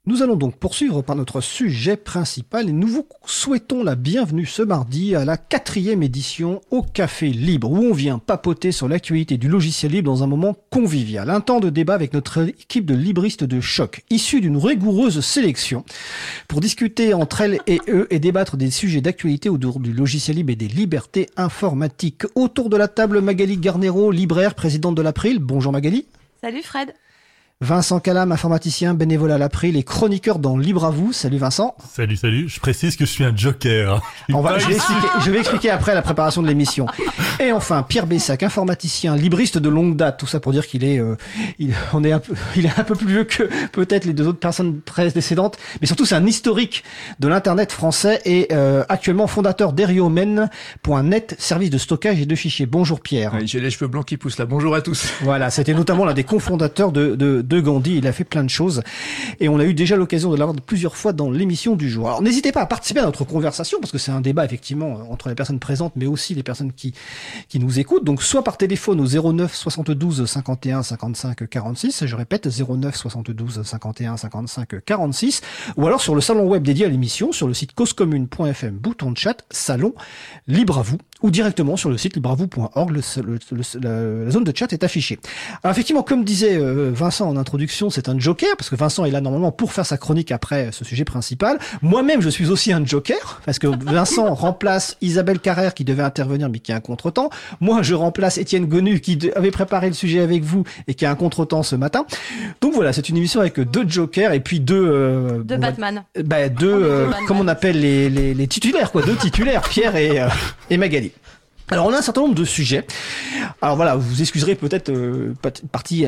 Nous allons donc poursuivre par notre sujet principal et nous vous souhaitons la bienvenue ce mardi à la 4e édition au Café Libre où on vient papoter sur l'actualité du logiciel libre dans un moment convivial. Un temps de débat avec notre équipe de libristes de choc, issue d'une rigoureuse sélection pour discuter entre elles et eux et débattre des sujets d'actualité autour du logiciel libre et des libertés informatiques. Autour de la table, Magali Garnero, libraire, présidente de l'April. Bonjour Magali. Salut Fred. Vincent Calam, informaticien, bénévole à l'April et chroniqueur dans Libre à vous. Salut Vincent. Salut. Je précise que je suis un joker. Je vais expliquer après la préparation de l'émission. Et enfin, Pierre Bessac, informaticien, libriste de longue date. Tout ça pour dire qu'il est, il est un peu plus vieux que peut-être les deux autres personnes précédentes. Mais surtout, c'est un historique de l'internet français et actuellement fondateur d'Eriomen.net, service de stockage et de fichiers. Bonjour Pierre. Oui, j'ai les cheveux blancs qui poussent là. Bonjour à tous. Voilà, c'était notamment l'un des cofondateurs de Gandhi. Il a fait plein de choses et on a eu déjà l'occasion de l'avoir plusieurs fois dans l'émission du jour. Alors n'hésitez pas à participer à notre conversation parce que c'est un débat effectivement entre les personnes présentes mais aussi les personnes qui nous écoutent. Donc soit par téléphone au 09 72 51 55 46, je répète 09 72 51 55 46, ou alors sur le salon web dédié à l'émission sur le site causecommune.fm, bouton de chat, salon libre à vous, ou directement sur le site libreavou.org, la zone de chat est affichée. Alors effectivement, comme disait Vincent en introduction, c'est un joker, parce que Vincent est là normalement pour faire sa chronique après ce sujet principal. Moi-même, je suis aussi un joker, parce que Vincent remplace Isabelle Carrère qui devait intervenir mais qui a un contretemps. Moi, je remplace Étienne Gonu qui avait préparé le sujet avec vous et qui a un contretemps ce matin. Donc voilà, c'est une émission avec deux jokers et puis deux Batman. Comment on appelle les titulaires, quoi, deux titulaires, Pierre et Magali. Alors on a un certain nombre de sujets. Alors voilà, vous excuserez peut-être partie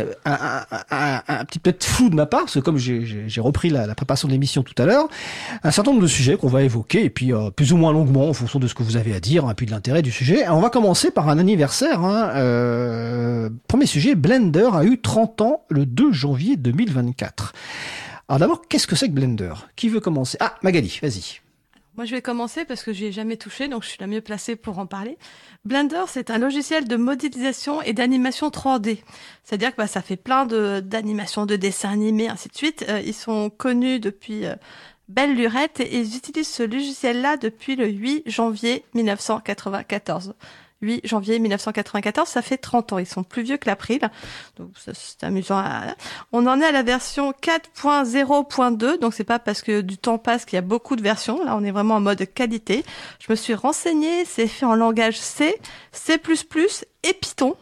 un petit peu flou de ma part, parce que comme j'ai repris la préparation de l'émission tout à l'heure, un certain nombre de sujets qu'on va évoquer, et puis plus ou moins longuement en fonction de ce que vous avez à dire, et puis de l'intérêt du sujet. Alors, on va commencer par un anniversaire. Premier sujet, Blender a eu 30 ans le 2 janvier 2024. Alors d'abord, qu'est-ce que c'est que Blender ? Qui veut commencer ? Ah, Magali, vas-y. Moi, je vais commencer parce que j'y ai jamais touché, donc je suis la mieux placée pour en parler. Blender, c'est un logiciel de modélisation et d'animation 3D. C'est-à-dire que ça fait plein d'animations, de dessins animés, ainsi de suite. Ils sont connus depuis belle lurette et ils utilisent ce logiciel-là depuis le 8 janvier 1994. 8 janvier 1994, ça fait 30 ans. Ils sont plus vieux que l'April. Donc, ça, c'est amusant. On en est à la version 4.0.2. Donc, c'est pas parce que du temps passe qu'il y a beaucoup de versions. Là, on est vraiment en mode qualité. Je me suis renseignée. C'est fait en langage C, C++ et Python.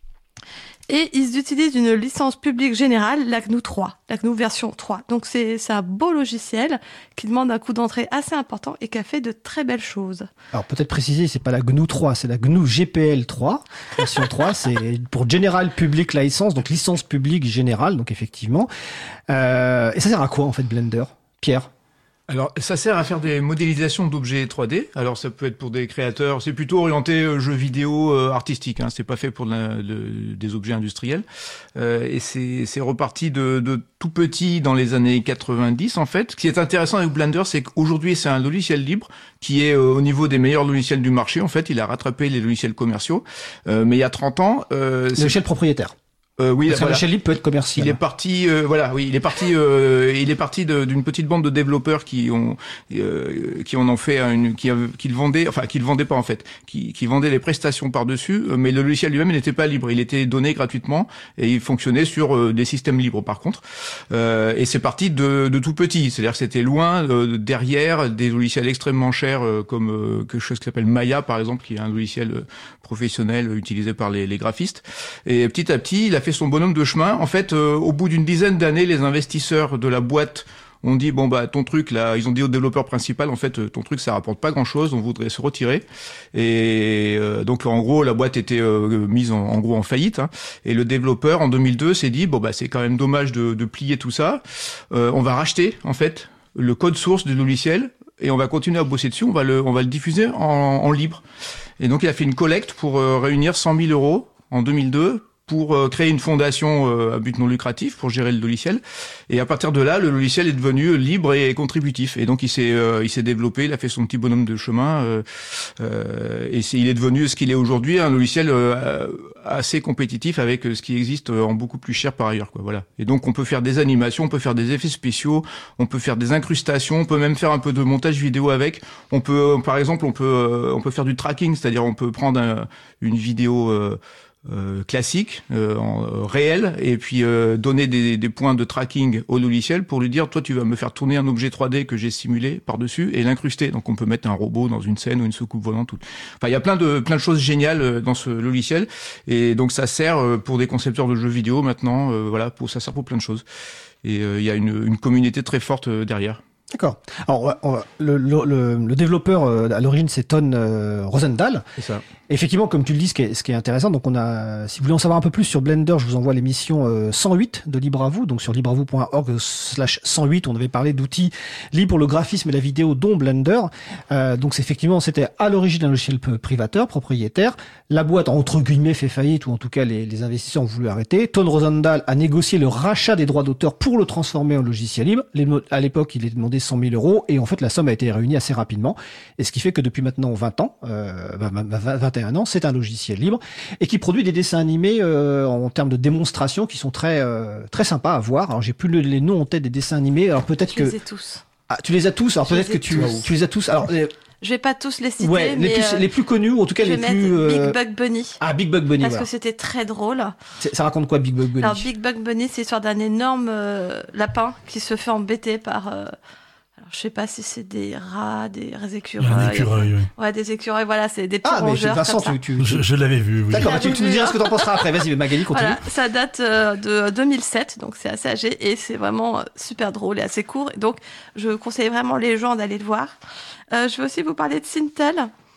Et ils utilisent une licence publique générale, la GNU 3, la GNU version 3. Donc c'est un beau logiciel qui demande un coût d'entrée assez important et qui a fait de très belles choses. Alors peut-être préciser, c'est pas la GNU 3, c'est la GNU GPL 3, version 3, c'est pour General Public License, donc licence publique générale, donc effectivement. Et ça sert à quoi en fait Blender, Pierre ? Alors, ça sert à faire des modélisations d'objets 3D. Alors, ça peut être pour des créateurs. C'est plutôt orienté jeux vidéo artistique. Hein. C'est pas fait pour des objets industriels. Et c'est reparti de tout petit dans les années 90 en fait. Ce qui est intéressant avec Blender, c'est qu'aujourd'hui c'est un logiciel libre qui est au niveau des meilleurs logiciels du marché. En fait, il a rattrapé les logiciels commerciaux. Mais il y a 30 ans, logiciel propriétaire. Oui, parce que le logiciel libre peut être commercial. Il est parti, il est parti d'une petite bande de développeurs qui en ont fait qui le vendaient pas en fait, qui vendaient les prestations par-dessus, mais le logiciel lui-même il n'était pas libre, il était donné gratuitement et il fonctionnait sur des systèmes libres par contre. Et c'est parti de tout petit, c'est-à-dire que c'était loin derrière des logiciels extrêmement chers comme quelque chose qui s'appelle Maya par exemple, qui est un logiciel professionnel utilisé par les graphistes. Et petit à petit, il a fait son bonhomme de chemin. En fait, au bout d'une dizaine d'années, les investisseurs de la boîte ont dit bon bah ton truc là, ils ont dit au développeur principal en fait ton truc ça rapporte pas grand-chose, on voudrait se retirer. Et donc en gros la boîte était mise en faillite. Hein. Et le développeur en 2002 s'est dit bon bah c'est quand même dommage de plier tout ça. On va racheter en fait le code source du logiciel et on va continuer à bosser dessus. On va le diffuser en libre. Et donc il a fait une collecte pour réunir 100 000 € en 2002 pour créer une fondation à but non lucratif pour gérer le logiciel. Et à partir de là, le logiciel est devenu libre et contributif. Et donc il s'est développé, il a fait son petit bonhomme de chemin, et il est devenu ce qu'il est aujourd'hui, un logiciel assez compétitif avec ce qui existe en beaucoup plus cher par ailleurs, quoi. Voilà. Et donc on peut faire des animations, on peut faire des effets spéciaux, on peut faire des incrustations, on peut même faire un peu de montage vidéo avec. On peut, par exemple, on peut faire du tracking, c'est-à-dire on peut prendre une vidéo classique, réel, et puis donner des points de tracking au logiciel pour lui dire, toi tu vas me faire tourner un objet 3D que j'ai simulé par-dessus et l'incruster. Donc on peut mettre un robot dans une scène ou une soucoupe volante. Enfin, il y a plein de choses géniales dans ce logiciel, et donc ça sert pour des concepteurs de jeux vidéo maintenant. Voilà, ça sert pour plein de choses. Et il y a une communauté très forte derrière. D'accord. Alors, le développeur à l'origine, c'est Ton Rosendahl. C'est ça. Effectivement, comme tu le dis, ce qui est intéressant, donc si vous voulez en savoir un peu plus sur Blender, je vous envoie l'émission 108 de Libre à vous, donc sur libreavou.org/108, on avait parlé d'outils libres pour le graphisme et la vidéo, dont Blender. Donc c'était à l'origine un logiciel privateur, propriétaire. La boîte, entre guillemets, fait faillite, ou en tout cas les investisseurs ont voulu arrêter. Ton Rosendahl a négocié le rachat des droits d'auteur pour le transformer en logiciel libre. À l'époque, il était demandé 100 000 €, et en fait, la somme a été réunie assez rapidement. Et ce qui fait que depuis maintenant 20 ans, 21 ans, c'est un logiciel libre et qui produit des dessins animés en termes de démonstration qui sont très sympas à voir. Alors j'ai plus les noms en tête des dessins animés. Alors peut-être que je les ai tous. Ah, tu les as tous. Alors peut-être que tu les as tous. Alors je vais pas tous les citer, ouais, mais les plus connus, ou en tout cas les plus Big Bug Bunny. Ah, Big Bug Bunny, parce voilà. que c'était très drôle. Ça raconte quoi, Big Bug Bunny? Alors Big Bug Bunny, c'est l'histoire d'un énorme lapin qui se fait embêter par alors, je sais pas si c'est des rats, des écureuils. Un écureuil, oui. Ouais, des écureuils, voilà, c'est des petits Ah, mais rongeurs Vincent, comme ça. Je l'avais vu, oui. D'accord, tu nous diras ce que t'en penseras après. Vas-y, Magali, continue. Voilà, ça date de 2007, donc c'est assez âgé, et c'est vraiment super drôle et assez court. Et donc, je conseille vraiment les gens d'aller le voir. Je vais aussi vous parler de Sintel.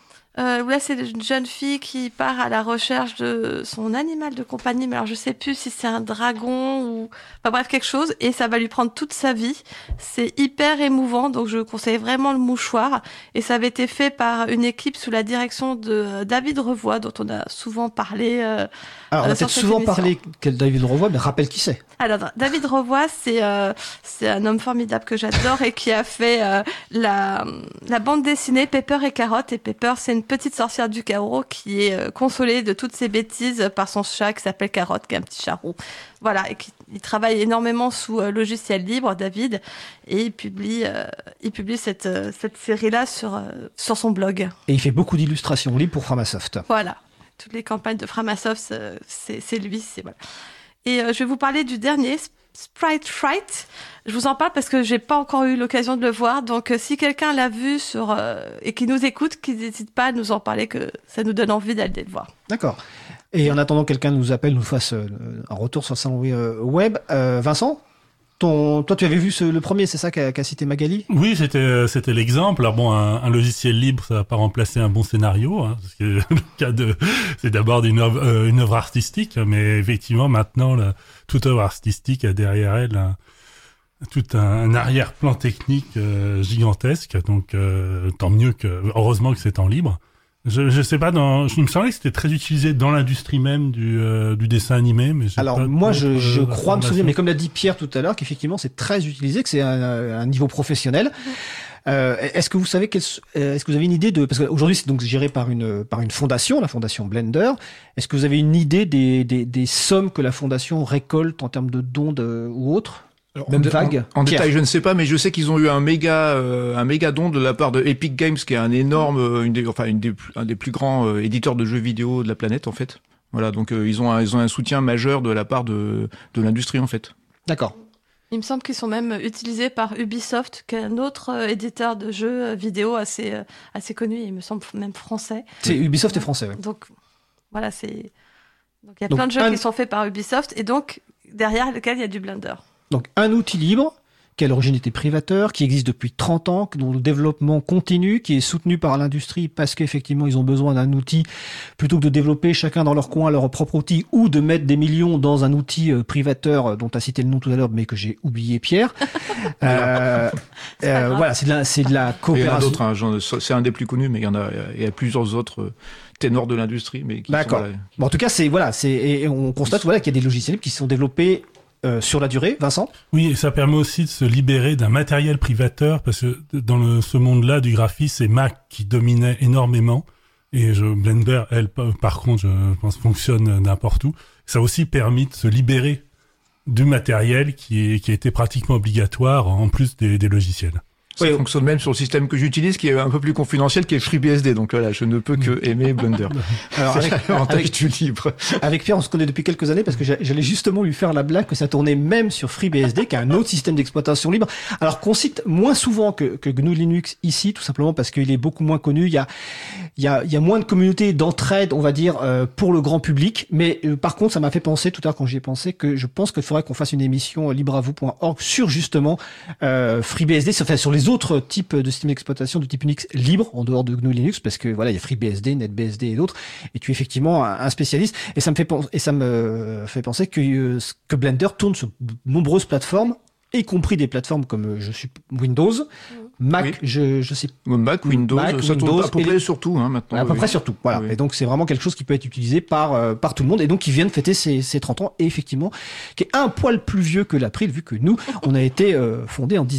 Où là, c'est une jeune fille qui part à la recherche de son animal de compagnie, mais alors je sais plus si c'est un dragon ou, enfin bref, quelque chose, et ça va lui prendre toute sa vie. C'est hyper émouvant, donc je conseille vraiment le mouchoir. Et ça avait été fait par une équipe sous la direction de David Revoy, dont on a souvent parlé. Alors, on a peut-être souvent parlé de David Revoy, mais rappelle qui c'est. Alors, David Revoy, c'est un homme formidable que j'adore et qui a fait la bande dessinée Pepper et Carotte. Et Pepper, c'est une petite sorcière du chaos qui est consolée de toutes ses bêtises par son chat qui s'appelle Carotte, qui est un petit chat roux. Voilà, et il travaille énormément sous logiciel libre, David, et il publie cette série-là sur son blog. Et il fait beaucoup d'illustrations libres pour Framasoft. Voilà. Toutes les campagnes de Framasoft, c'est lui. Voilà. Et je vais vous parler du dernier, Sprite Fright. Je vous en parle parce que j'ai pas encore eu l'occasion de le voir. Donc, si quelqu'un l'a vu et qui nous écoute, qu'il n'hésite pas à nous en parler, que ça nous donne envie d'aller le voir. D'accord. Et en attendant, quelqu'un nous appelle, nous fasse un retour sur le salon web. Vincent, toi, tu avais vu le premier, c'est ça qu'a cité Magali? Oui, c'était l'exemple. Alors bon, un logiciel libre, ça va pas remplacer un bon scénario, hein, parce que le cas c'est d'abord une œuvre artistique, mais effectivement, maintenant, toute œuvre artistique a derrière elle tout un arrière-plan technique gigantesque. Donc, heureusement que c'est en libre. Je sais pas, il me semblait que c'était très utilisé dans l'industrie même du dessin animé, mais alors moi je crois me souvenir, mais comme l'a dit Pierre tout à l'heure, qu'effectivement c'est très utilisé, que c'est un niveau professionnel. Est-ce que vous savez est-ce que vous avez une idée parce qu'aujourd'hui c'est donc géré par une fondation, la fondation Blender. Est-ce que vous avez une idée des sommes que la fondation récolte en termes de dons ou autres? Même vague. En détail, je ne sais pas, mais je sais qu'ils ont eu un méga don de la part de Epic Games, qui est un énorme, un des plus grands éditeurs de jeux vidéo de la planète, en fait. Voilà, donc ils ont un soutien majeur de la part de l'industrie, en fait. D'accord. Il me semble qu'ils sont même utilisés par Ubisoft, qui est un autre éditeur de jeux vidéo assez connu, il me semble même français. C'est Ubisoft est français, oui. Donc voilà, il y a plein de jeux qui sont faits par Ubisoft, et donc derrière lequel il y a du Blender. Donc un outil libre qui à l'origine était privateur, qui existe depuis 30 ans, dont le développement continue, qui est soutenu par l'industrie parce qu'effectivement ils ont besoin d'un outil plutôt que de développer chacun dans leur coin leur propre outil ou de mettre des millions dans un outil privateur dont tu as cité le nom tout à l'heure mais que j'ai oublié, Pierre. grave. c'est de la Il y en a coopération. d'autres, hein, c'est un des plus connus, mais il y a plusieurs autres ténors de l'industrie, mais qui D'accord. sont là. Bon, en tout cas, et on constate qu'il y a des logiciels libres qui sont développés sur la durée. Vincent? Oui, et ça permet aussi de se libérer d'un matériel privateur, parce que dans ce monde-là du graphisme, c'est Mac qui dominait énormément. Et Blender, elle, par contre, je pense, fonctionne n'importe où. Ça a aussi permis de se libérer du matériel qui a été pratiquement obligatoire, en plus des logiciels. Ça fonctionne même sur le système que j'utilise, qui est un peu plus confidentiel, qui est FreeBSD. Donc voilà, je ne peux que aimer Blender. Alors, L'avantage du libre. avec Pierre, on se connaît depuis quelques années parce que j'allais justement lui faire la blague que ça tournait même sur FreeBSD, qui est un autre système d'exploitation libre. Alors qu'on cite moins souvent que GNU Linux ici, tout simplement parce qu'il est beaucoup moins connu. Il y a moins de communautés d'entraide, on va dire, pour le grand public. Mais par contre, ça m'a fait penser tout à l'heure quand j'y ai pensé que je pense qu'il faudrait qu'on fasse une émission libreavou.org sur justement FreeBSD, sur les autres types de systèmes d'exploitation de type Unix libre en dehors de GNU Linux, parce que voilà, il y a FreeBSD, NetBSD et d'autres, et tu es effectivement un spécialiste, et ça me fait penser que Blender tourne sur de nombreuses plateformes, y compris des plateformes comme je suis Windows, Mac, Oui. je sais Mac, Windows, ça tourne à peu près sur tout, hein, maintenant. à peu près sur tout. Voilà. Oui. Et donc c'est vraiment quelque chose qui peut être utilisé par tout le monde, et donc qui vient de fêter ses 30 ans, et effectivement qui est un poil plus vieux que l'April, vu que nous on a été fondé en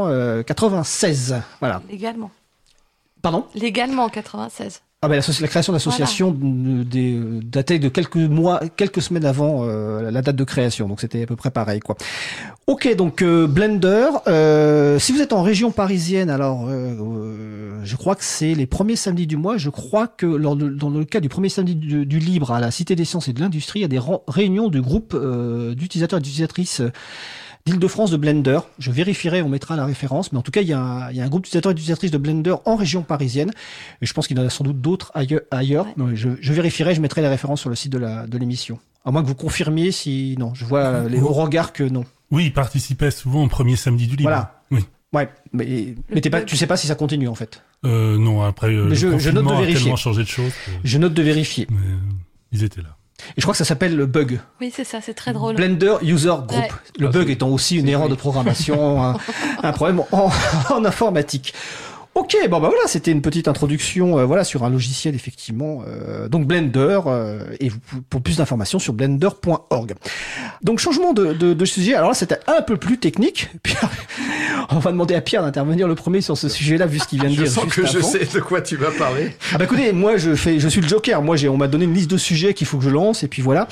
1996. Voilà. Légalement. Pardon? Légalement en 96. Ah ben la création d'association datait de quelques semaines avant la date de création, donc c'était à peu près pareil quoi. Ok, donc Blender. Si vous êtes en région parisienne, alors je crois que c'est les premiers samedis du mois. Je crois que dans le cas du premier samedi du libre à la Cité des Sciences et de l'Industrie, il y a des réunions du groupe d'utilisateurs et d'utilisatrices d'Île-de-France de Blender. Je vérifierai, on mettra la référence, mais en tout cas, il y a un groupe d'utilisateurs et d'utilisatrices de Blender en région parisienne, et je pense qu'il y en a sans doute d'autres ailleurs. Ouais. Non, je vérifierai, je mettrai les références sur le site de l'émission. À moins que vous confirmiez si... Non, je vois au regard que non. Oui, ils participaient souvent au premier samedi du libre. Voilà. Oui. Ouais, mais tu sais pas si ça continue, en fait. Non, après, Mais je note de confinement a vérifier. tellement changé de choses. Je note de vérifier. Mais, ils étaient là. Et je crois que ça s'appelle le bug. Oui, c'est ça, c'est très drôle. Blender User Group. Ouais. Le bug étant aussi une erreur de programmation, un problème en informatique. Ok, bon bah voilà, c'était une petite introduction sur un logiciel effectivement. Donc Blender, et pour plus d'informations sur blender.org. Donc changement de sujet. Alors là, c'était un peu plus technique. Pierre, on va demander à Pierre d'intervenir le premier sur ce sujet-là, vu ce qu'il vient de dire. Je sens juste que je avant. sais de quoi tu vas parler. Ah bah écoutez, moi je suis le joker. Moi on m'a donné une liste de sujets qu'il faut que je lance, et puis voilà.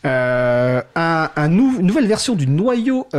Une nouvelle version du noyau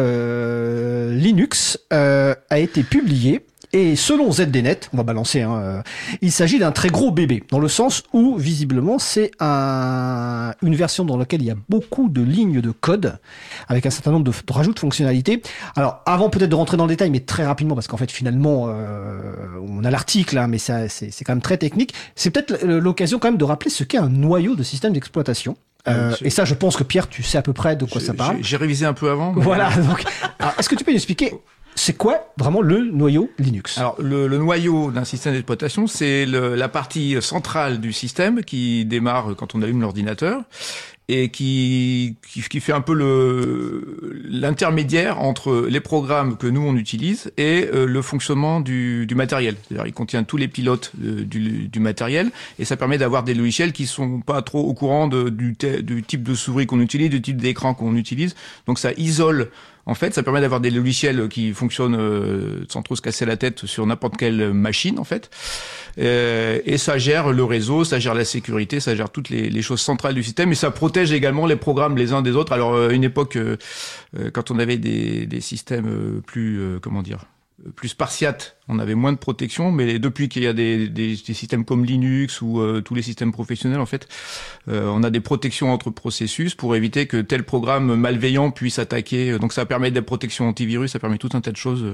Linux a été publiée. Et selon ZDNet, on va balancer, il s'agit d'un très gros bébé, dans le sens où, visiblement, c'est une version dans laquelle il y a beaucoup de lignes de code, avec un certain nombre de rajouts de fonctionnalités. Alors, avant peut-être de rentrer dans le détail, mais très rapidement, parce qu'en fait, finalement, on a l'article, mais ça, c'est quand même très technique. C'est peut-être l'occasion quand même de rappeler ce qu'est un noyau de système d'exploitation. Et ça, je pense que Pierre, tu sais à peu près de quoi ça parle. J'ai révisé un peu avant. Voilà, donc, alors, est-ce que tu peux nous expliquer c'est quoi vraiment le noyau Linux? Alors le noyau d'un système d'exploitation, c'est la partie centrale du système qui démarre quand on allume l'ordinateur et qui fait un peu l'intermédiaire entre les programmes que nous on utilise et le fonctionnement du matériel. C'est-à-dire il contient tous les pilotes du matériel, et ça permet d'avoir des logiciels qui sont pas trop au courant du type de souris qu'on utilise, du type d'écran qu'on utilise. Donc ça isole. En fait, ça permet d'avoir des logiciels qui fonctionnent sans trop se casser la tête sur n'importe quelle machine, en fait. Et ça gère le réseau, ça gère la sécurité, ça gère toutes les choses centrales du système, et ça protège également les programmes les uns des autres. Alors, à une époque, quand on avait des systèmes plus spartiates, on avait moins de protection, mais depuis qu'il y a des systèmes comme Linux ou tous les systèmes professionnels, en fait, on a des protections entre processus pour éviter que tel programme malveillant puisse attaquer. Donc ça permet des protections antivirus, ça permet tout un tas de choses.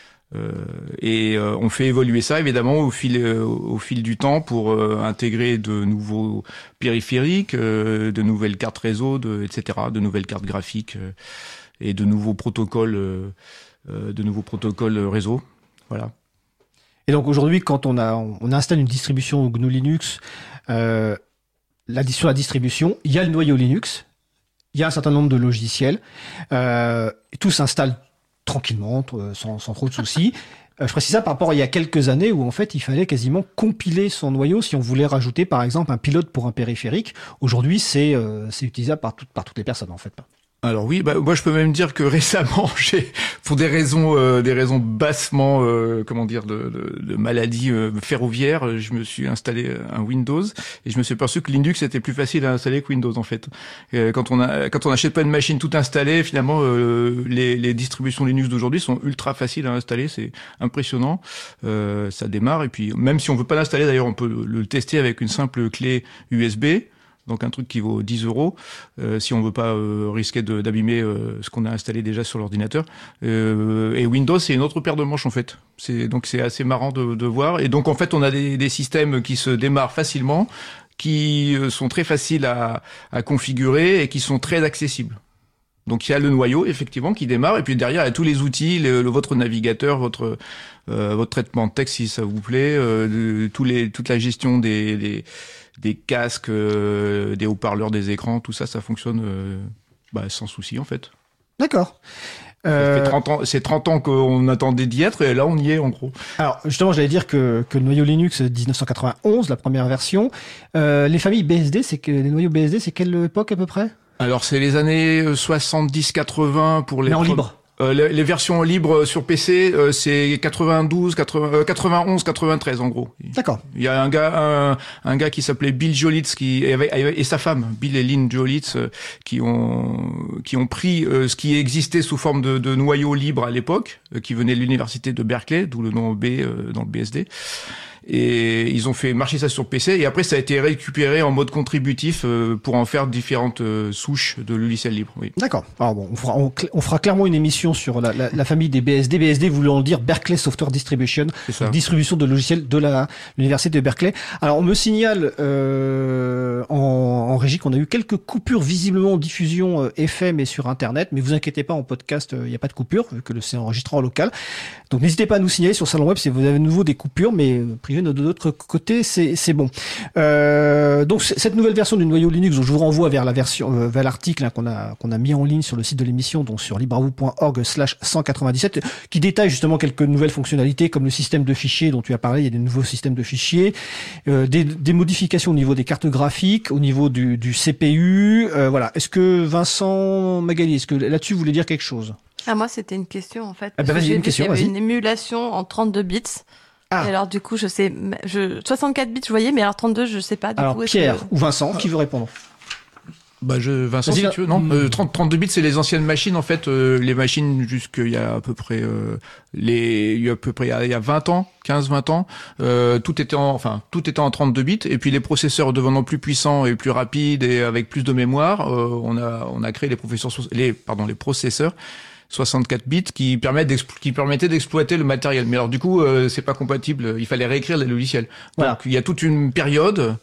Et on fait évoluer ça évidemment au fil du temps pour intégrer de nouveaux périphériques, de nouvelles cartes réseau, etc., de nouvelles cartes graphiques et de nouveaux protocoles réseau. Voilà. Et donc aujourd'hui, quand on installe une distribution GNU Linux, sur la distribution, il y a le noyau Linux, il y a un certain nombre de logiciels, et tout s'installe tranquillement, sans trop de soucis. Je précise ça par rapport à il y a quelques années où en fait il fallait quasiment compiler son noyau si on voulait rajouter par exemple un pilote pour un périphérique. Aujourd'hui c'est utilisable par toutes les personnes en fait. Alors oui, moi je peux même dire que récemment, pour des raisons bassement, de maladies ferroviaires, je me suis installé un Windows et je me suis aperçu que Linux était plus facile à installer que Windows en fait. Quand on n'achète pas une machine tout installée, finalement, les distributions Linux d'aujourd'hui sont ultra faciles à installer, c'est impressionnant. Ça démarre et puis même si on veut pas l'installer, d'ailleurs, on peut le tester avec une simple clé USB. Donc un truc qui vaut 10 €, si on veut pas risquer d'abîmer ce qu'on a installé déjà sur l'ordinateur. Et Windows, c'est une autre paire de manches en fait. C'est assez marrant de voir. Et donc en fait, on a des systèmes qui se démarrent facilement, qui sont très faciles à configurer et qui sont très accessibles. Donc il y a le noyau effectivement qui démarre et puis derrière il y a tous les outils, votre navigateur, votre traitement de texte si ça vous plaît, toute la gestion des casques, des haut-parleurs, des écrans, tout ça fonctionne sans souci en fait. D'accord. Ça fait 30 ans, c'est 30 ans qu'on attendait d'y être et là on y est en gros. Alors justement, j'allais dire que le noyau Linux 1991, la première version, les familles BSD, les noyaux BSD, c'est quelle époque à peu près? Alors c'est les années 70-80 pour les... Mais en libre. Les versions libres sur PC, c'est 91, 93 en gros. D'accord. Il y a un gars qui s'appelait Bill Jolitz et sa femme, Bill et Lynn Jolitz, qui ont pris ce qui existait sous forme de noyau libre à l'époque, qui venait de l'université de Berkeley, d'où le nom B dans le BSD. Et ils ont fait marcher ça sur PC et après ça a été récupéré en mode contributif pour en faire différentes souches de logiciels libres. Oui. D'accord. Alors bon, on fera clairement une émission sur la famille des BSD. BSD voulant dire Berkeley Software Distribution, distribution de logiciels de l'université de Berkeley. Alors on me signale en régie qu'on a eu quelques coupures visiblement en diffusion FM et sur Internet, mais vous inquiétez pas, en podcast il n'y a pas de coupure vu que c'est enregistré en local. Donc n'hésitez pas à nous signaler sur Salon Web si vous avez de nouveau des coupures, mais de l'autre côté, c'est bon. Donc cette nouvelle version du noyau Linux, donc je vous renvoie vers vers l'article qu'on a mis en ligne sur le site de l'émission, donc sur libravou.org/197, qui détaille justement quelques nouvelles fonctionnalités comme le système de fichiers dont tu as parlé. Il y a des nouveaux systèmes de fichiers, des modifications au niveau des cartes graphiques, au niveau du CPU. Voilà. Est-ce que Vincent Magali, est-ce que là-dessus vous voulez dire quelque chose? Moi, c'était une question en fait. Vas-y, une question. Il y avait une émulation en 32 bits. Et alors du coup, 64 bits je voyais, mais alors 32 je sais pas. Alors Pierre ou Vincent, qui veut répondre? Vincent, si tu veux, non. 32 bits, c'est les anciennes machines, en fait, les machines jusqu'il y a à peu près, il y a 20 ans, 15-20 ans, tout était en 32 bits, et puis les processeurs devenant plus puissants et plus rapides et avec plus de mémoire, on a créé les processeurs 64 bits qui permettaient d'exploiter le matériel. Mais alors du coup, c'est pas compatible. Il fallait réécrire les logiciels. Voilà. Donc il y a toute une période.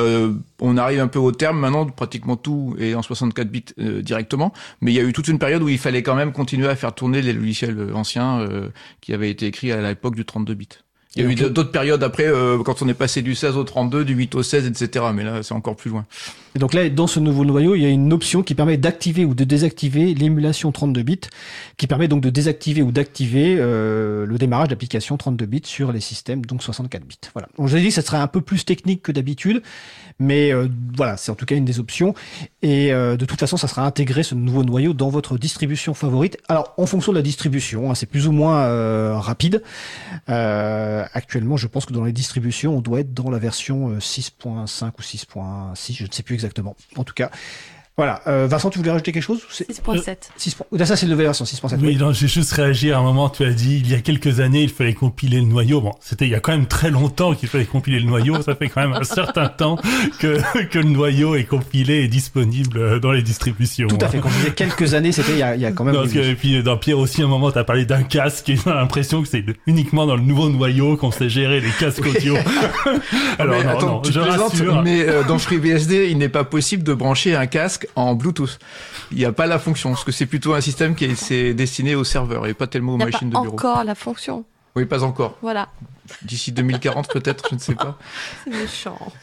On arrive un peu au terme maintenant. Pratiquement tout est en 64 bits directement. Mais il y a eu toute une période où il fallait quand même continuer à faire tourner les logiciels anciens qui avaient été écrits à l'époque du 32 bits. Il y a eu d'autres périodes après, quand on est passé du 16 au 32, du 8 au 16, etc. Mais là, c'est encore plus loin. Et donc là, dans ce nouveau noyau, il y a une option qui permet d'activer ou de désactiver l'émulation 32 bits, qui permet donc de désactiver ou d'activer le démarrage d'applications 32 bits sur les systèmes, donc 64 bits. Voilà. Donc je vous ai dit que ça serait un peu plus technique que d'habitude, mais voilà, c'est en tout cas une des options. Et de toute façon, ça sera intégré, ce nouveau noyau, dans votre distribution favorite. Alors, en fonction de la distribution, c'est plus ou moins rapide. Actuellement, je pense que dans les distributions, on doit être dans la version 6.5 ou 6.6, je ne sais plus exactement. En tout cas, voilà. Vincent, tu voulais rajouter quelque chose? 6.7. Ça, c'est la nouvelle version, 6.7. Oui, non, j'ai juste réagi à un moment, tu as dit, il y a quelques années, il fallait compiler le noyau. Bon, c'était il y a quand même très longtemps qu'il fallait compiler le noyau. Ça fait quand même un certain temps que le noyau est compilé et disponible dans les distributions. Tout à fait. Quand je disais quelques années, c'était il y a quand même... Non, et puis, dans Pierre aussi, à un moment, t'as parlé d'un casque et j'ai l'impression que c'est uniquement dans le nouveau noyau qu'on sait gérer les casques audio. Alors, mais, attends, je rassure. Mais dans FreeBSD, il n'est pas possible de brancher un casque en Bluetooth. Il n'y a pas la fonction, parce que c'est plutôt un système qui est destiné aux serveurs et pas tellement aux machines de bureau. Il n'y a pas encore la fonction. Oui, pas encore. Voilà. D'ici 2040 peut-être, je ne sais pas. C'est méchant.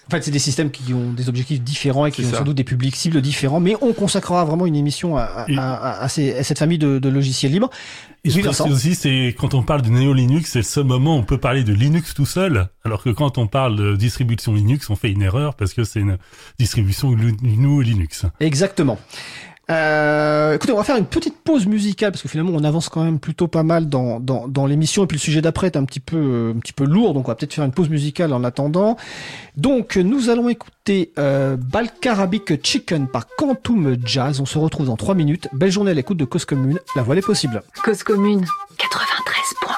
En fait, c'est des systèmes qui ont des objectifs différents et qui C'est ont ça. sans doute des publics cibles différents, mais on consacrera vraiment une émission à cette famille de logiciels libres. Et je Oui, pense Vincent. aussi, c'est quand on parle de Neo Linux, c'est le seul moment où on peut parler de Linux tout seul, alors que quand on parle de distribution Linux, on fait une erreur parce que c'est une distribution GNU Linux. Exactement. Écoutez, on va faire une petite pause musicale parce que finalement on avance quand même plutôt pas mal dans l'émission et puis le sujet d'après est un petit peu lourd, donc on va peut-être faire une pause musicale en attendant. Donc nous allons écouter Balkarabic Chicken par Quantum Jazz. On se retrouve dans 3 minutes. Belle journée à l'écoute de Cause Commune. La voix est possible. Cause Commune 93.1.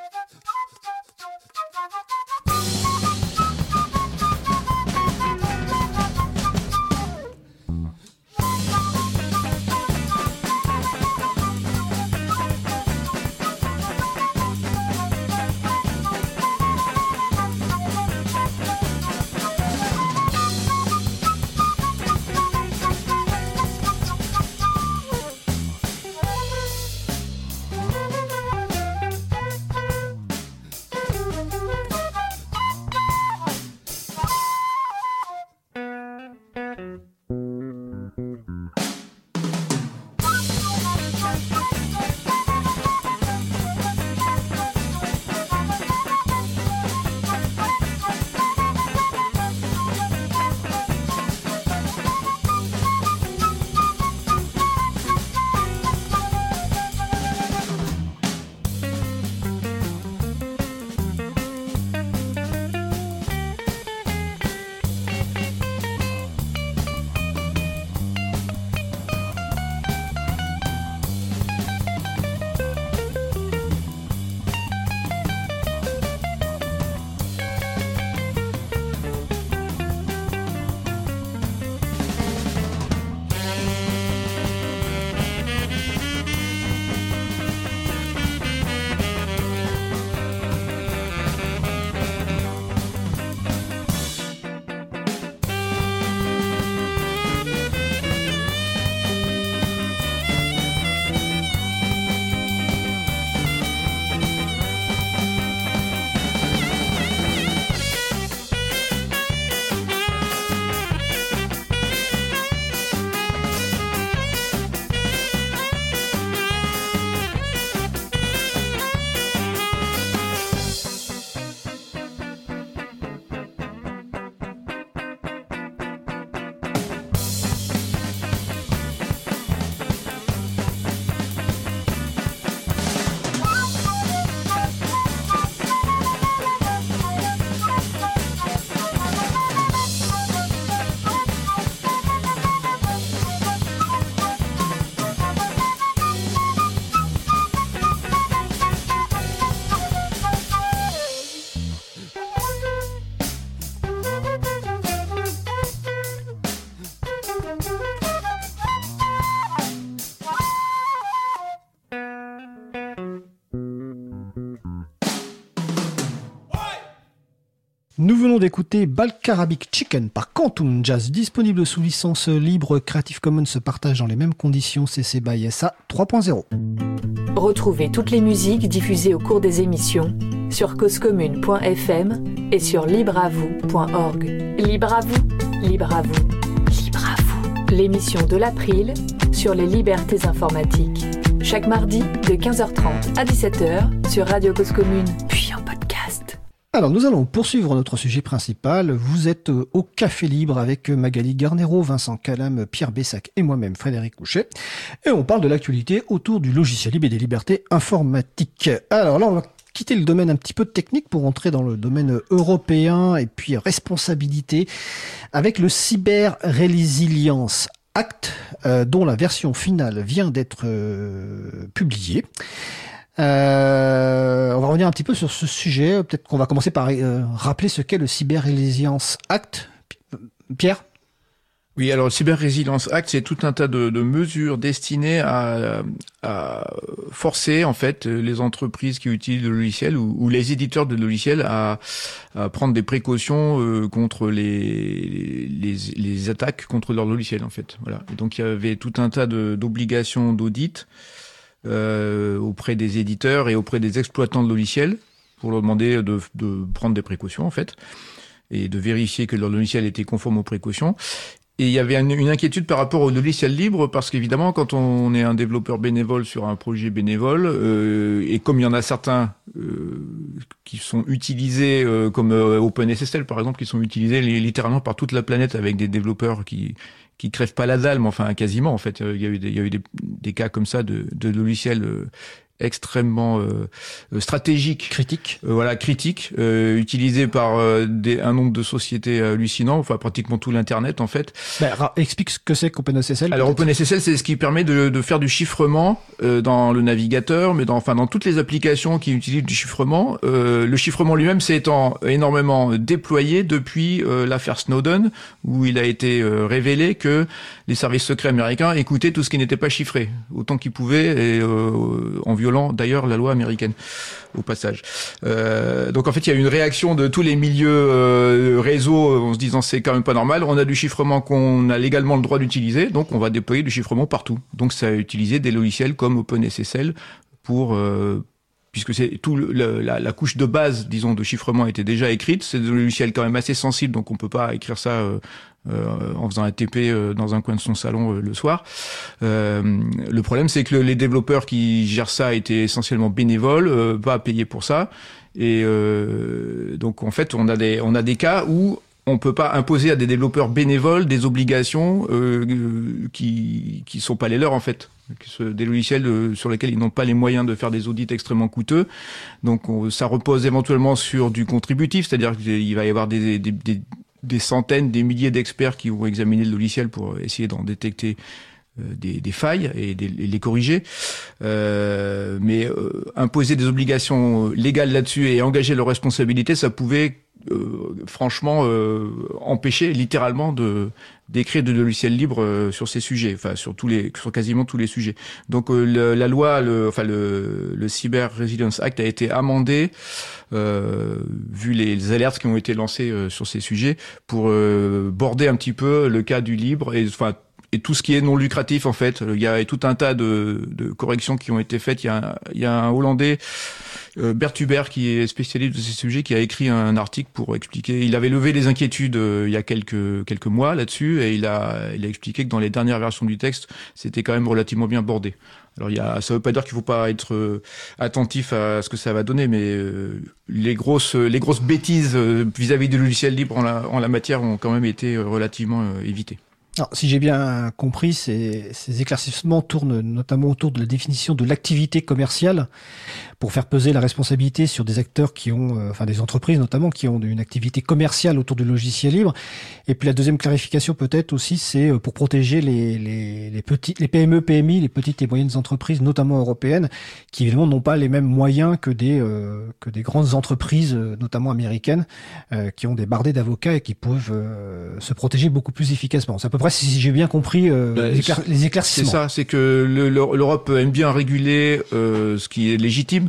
Nous venons d'écouter Balkarabic Chicken par Quantum Jazz, disponible sous licence libre Creative Commons, se partage dans les mêmes conditions CC BY SA 3.0. Retrouvez toutes les musiques diffusées au cours des émissions sur causecommune.fm et sur libreavou.org. Libre à vous, libre à vous, libre à vous. L'émission de l'April sur les libertés informatiques. Chaque mardi de 15h30 à 17h sur Radio Cause Commune, puis en podcast. Alors, nous allons poursuivre notre sujet principal. Vous êtes au Café Libre avec Magali Garnero, Vincent Calam, Pierre Bessac et moi-même, Frédéric Couchet. Et on parle de l'actualité autour du logiciel libre et des libertés informatiques. Alors là, on va quitter le domaine un petit peu technique pour entrer dans le domaine européen et puis responsabilité avec le Cyber Resilience Act, dont la version finale vient d'être publiée. On va revenir un petit peu sur ce sujet. Peut-être qu'on va commencer par rappeler ce qu'est le Cyber Resilience Act. Pierre ? Oui, alors le Cyber Resilience Act, c'est tout un tas de mesures destinées à forcer en fait les entreprises qui utilisent le logiciel ou les éditeurs de logiciels à prendre des précautions contre les attaques contre leur logiciel en fait. Voilà. Et donc il y avait tout un tas d'obligations d'audit auprès des éditeurs et auprès des exploitants de logiciels pour leur demander de prendre des précautions en fait. et de vérifier que leur logiciel était conforme aux précautions. Et il y avait une inquiétude par rapport au logiciel libre, parce qu'évidemment, quand on est un développeur bénévole sur un projet bénévole, et comme il y en a certains qui sont utilisés, comme OpenSSL par exemple, qui sont utilisés littéralement par toute la planète avec des développeurs qui crèvent pas la dalle, mais enfin quasiment en fait. Il y a eu des cas comme ça de logiciels extrêmement stratégique, critique, utilisé par un nombre de sociétés hallucinant, enfin pratiquement tout l'internet en fait. Explique ce que c'est qu'OpenSSL. Alors OpenSSL, c'est ce qui permet de faire du chiffrement dans le navigateur, mais dans toutes les applications qui utilisent du chiffrement. Le chiffrement lui-même s'est énormément déployé depuis l'affaire Snowden, où il a été révélé que les services secrets américains écoutaient tout ce qui n'était pas chiffré autant qu'ils pouvaient, et en violant d'ailleurs la loi américaine au passage. Donc en fait il y a eu une réaction de tous les milieux réseaux en se disant c'est quand même pas normal, on a du chiffrement qu'on a légalement le droit d'utiliser, donc on va déployer du chiffrement partout. Donc ça a utilisé des logiciels comme OpenSSL pour puisque c'est tout la couche de base, disons, de chiffrement était déjà écrite. C'est des logiciels quand même assez sensibles, donc on peut pas écrire ça en faisant un TP dans un coin de son salon le soir. Le problème, c'est que les développeurs qui gèrent ça étaient essentiellement bénévoles, pas payés pour ça. Et donc en fait, on a des cas où on peut pas imposer à des développeurs bénévoles des obligations qui sont pas les leurs en fait. Des logiciels sur lesquels ils n'ont pas les moyens de faire des audits extrêmement coûteux. Donc ça repose éventuellement sur du contributif, c'est-à-dire qu'il va y avoir des centaines, des milliers d'experts qui vont examiner le logiciel pour essayer d'en détecter des failles et les corriger. Mais imposer des obligations légales là-dessus et engager leurs responsabilités, ça pouvait franchement empêcher littéralement d'écrire de logiciels libres sur ces sujets, enfin sur quasiment tous les sujets. Donc la loi, le Cyber Resilience Act a été amendé vu les alertes qui ont été lancées sur ces sujets pour border un petit peu le cas du libre et tout ce qui est non lucratif en fait. Il y a tout un tas de corrections qui ont été faites. Il y a un Hollandais, Bert Hubert, qui est spécialiste de ces sujets, qui a écrit un article pour expliquer. Il avait levé les inquiétudes il y a quelques mois là-dessus, et il a expliqué que dans les dernières versions du texte, c'était quand même relativement bien bordé. Alors ça veut pas dire qu'il faut pas être attentif à ce que ça va donner, mais les grosses bêtises vis-à-vis du logiciel libre en la matière ont quand même été relativement évitées. Alors, si j'ai bien compris, ces éclaircissements tournent notamment autour de la définition de l'activité commerciale pour faire peser la responsabilité sur des acteurs qui ont, des entreprises notamment, qui ont une activité commerciale autour du logiciel libre. Et puis la deuxième clarification peut-être aussi, c'est pour protéger les PME, PMI, les petites et moyennes entreprises, notamment européennes, qui évidemment n'ont pas les mêmes moyens que des grandes entreprises, notamment américaines, qui ont des bardées d'avocats et qui peuvent se protéger beaucoup plus efficacement. C'est à peu près, si j'ai bien compris, les éclaircissements. C'est ça, c'est que l'Europe aime bien réguler ce qui est légitime,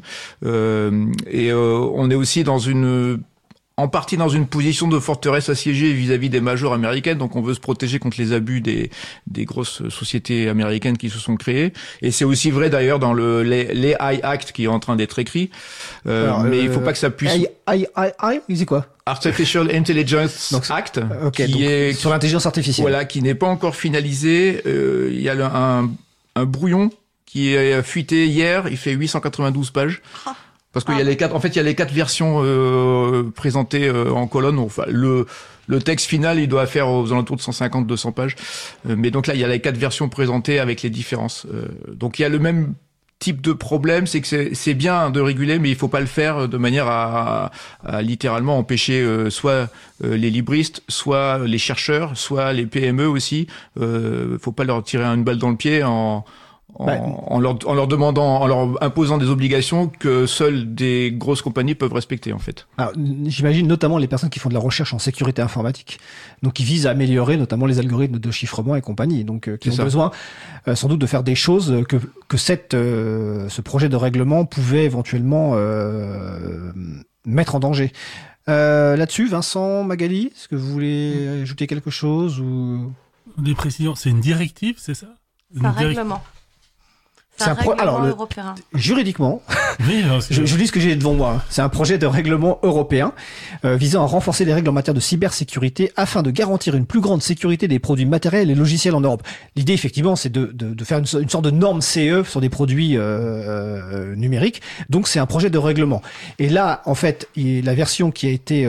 et on est aussi en partie dans une position de forteresse assiégée vis-à-vis des majors américaines, donc on veut se protéger contre les abus des grosses sociétés américaines qui se sont créées. Et c'est aussi vrai d'ailleurs dans l'AI Act qui est en train d'être écrit, mais il faut pas que ça puisse... AI, c'est quoi? Artificial Intelligence Act, qui est sur l'intelligence artificielle. Voilà, qui n'est pas encore finalisé. Il y a un brouillon qui est fuité hier, il fait 892 pages. Parce qu'il y a les quatre versions présentées en colonne. Enfin, le texte final, il doit faire aux alentours de 150-200 pages. Mais donc là, il y a les 4 versions présentées avec les différences. Donc il y a le même type de problème, c'est que c'est bien de réguler, mais il faut pas le faire de manière à littéralement empêcher soit les libristes, soit les chercheurs, soit les PME aussi. Faut pas leur tirer une balle dans le pied en leur demandant, en leur imposant des obligations que seules des grosses compagnies peuvent respecter, en fait. Alors, j'imagine notamment les personnes qui font de la recherche en sécurité informatique, donc qui visent à améliorer notamment les algorithmes de chiffrement et compagnie, donc qui ont besoin sans doute de faire des choses que ce projet de règlement pouvait éventuellement mettre en danger. Là-dessus, Vincent, Magali, est-ce que vous voulez ajouter quelque chose ou... Des précisions, c'est une directive, c'est ça? Un règlement. C'est un règlement européen. Juridiquement, Oui, je lis ce que j'ai devant moi. C'est un projet de règlement européen visant à renforcer les règles en matière de cybersécurité afin de garantir une plus grande sécurité des produits matériels et logiciels en Europe. L'idée, effectivement, c'est de faire une sorte de norme CE sur des produits numériques. Donc, c'est un projet de règlement. Et là, en fait, la version qui a été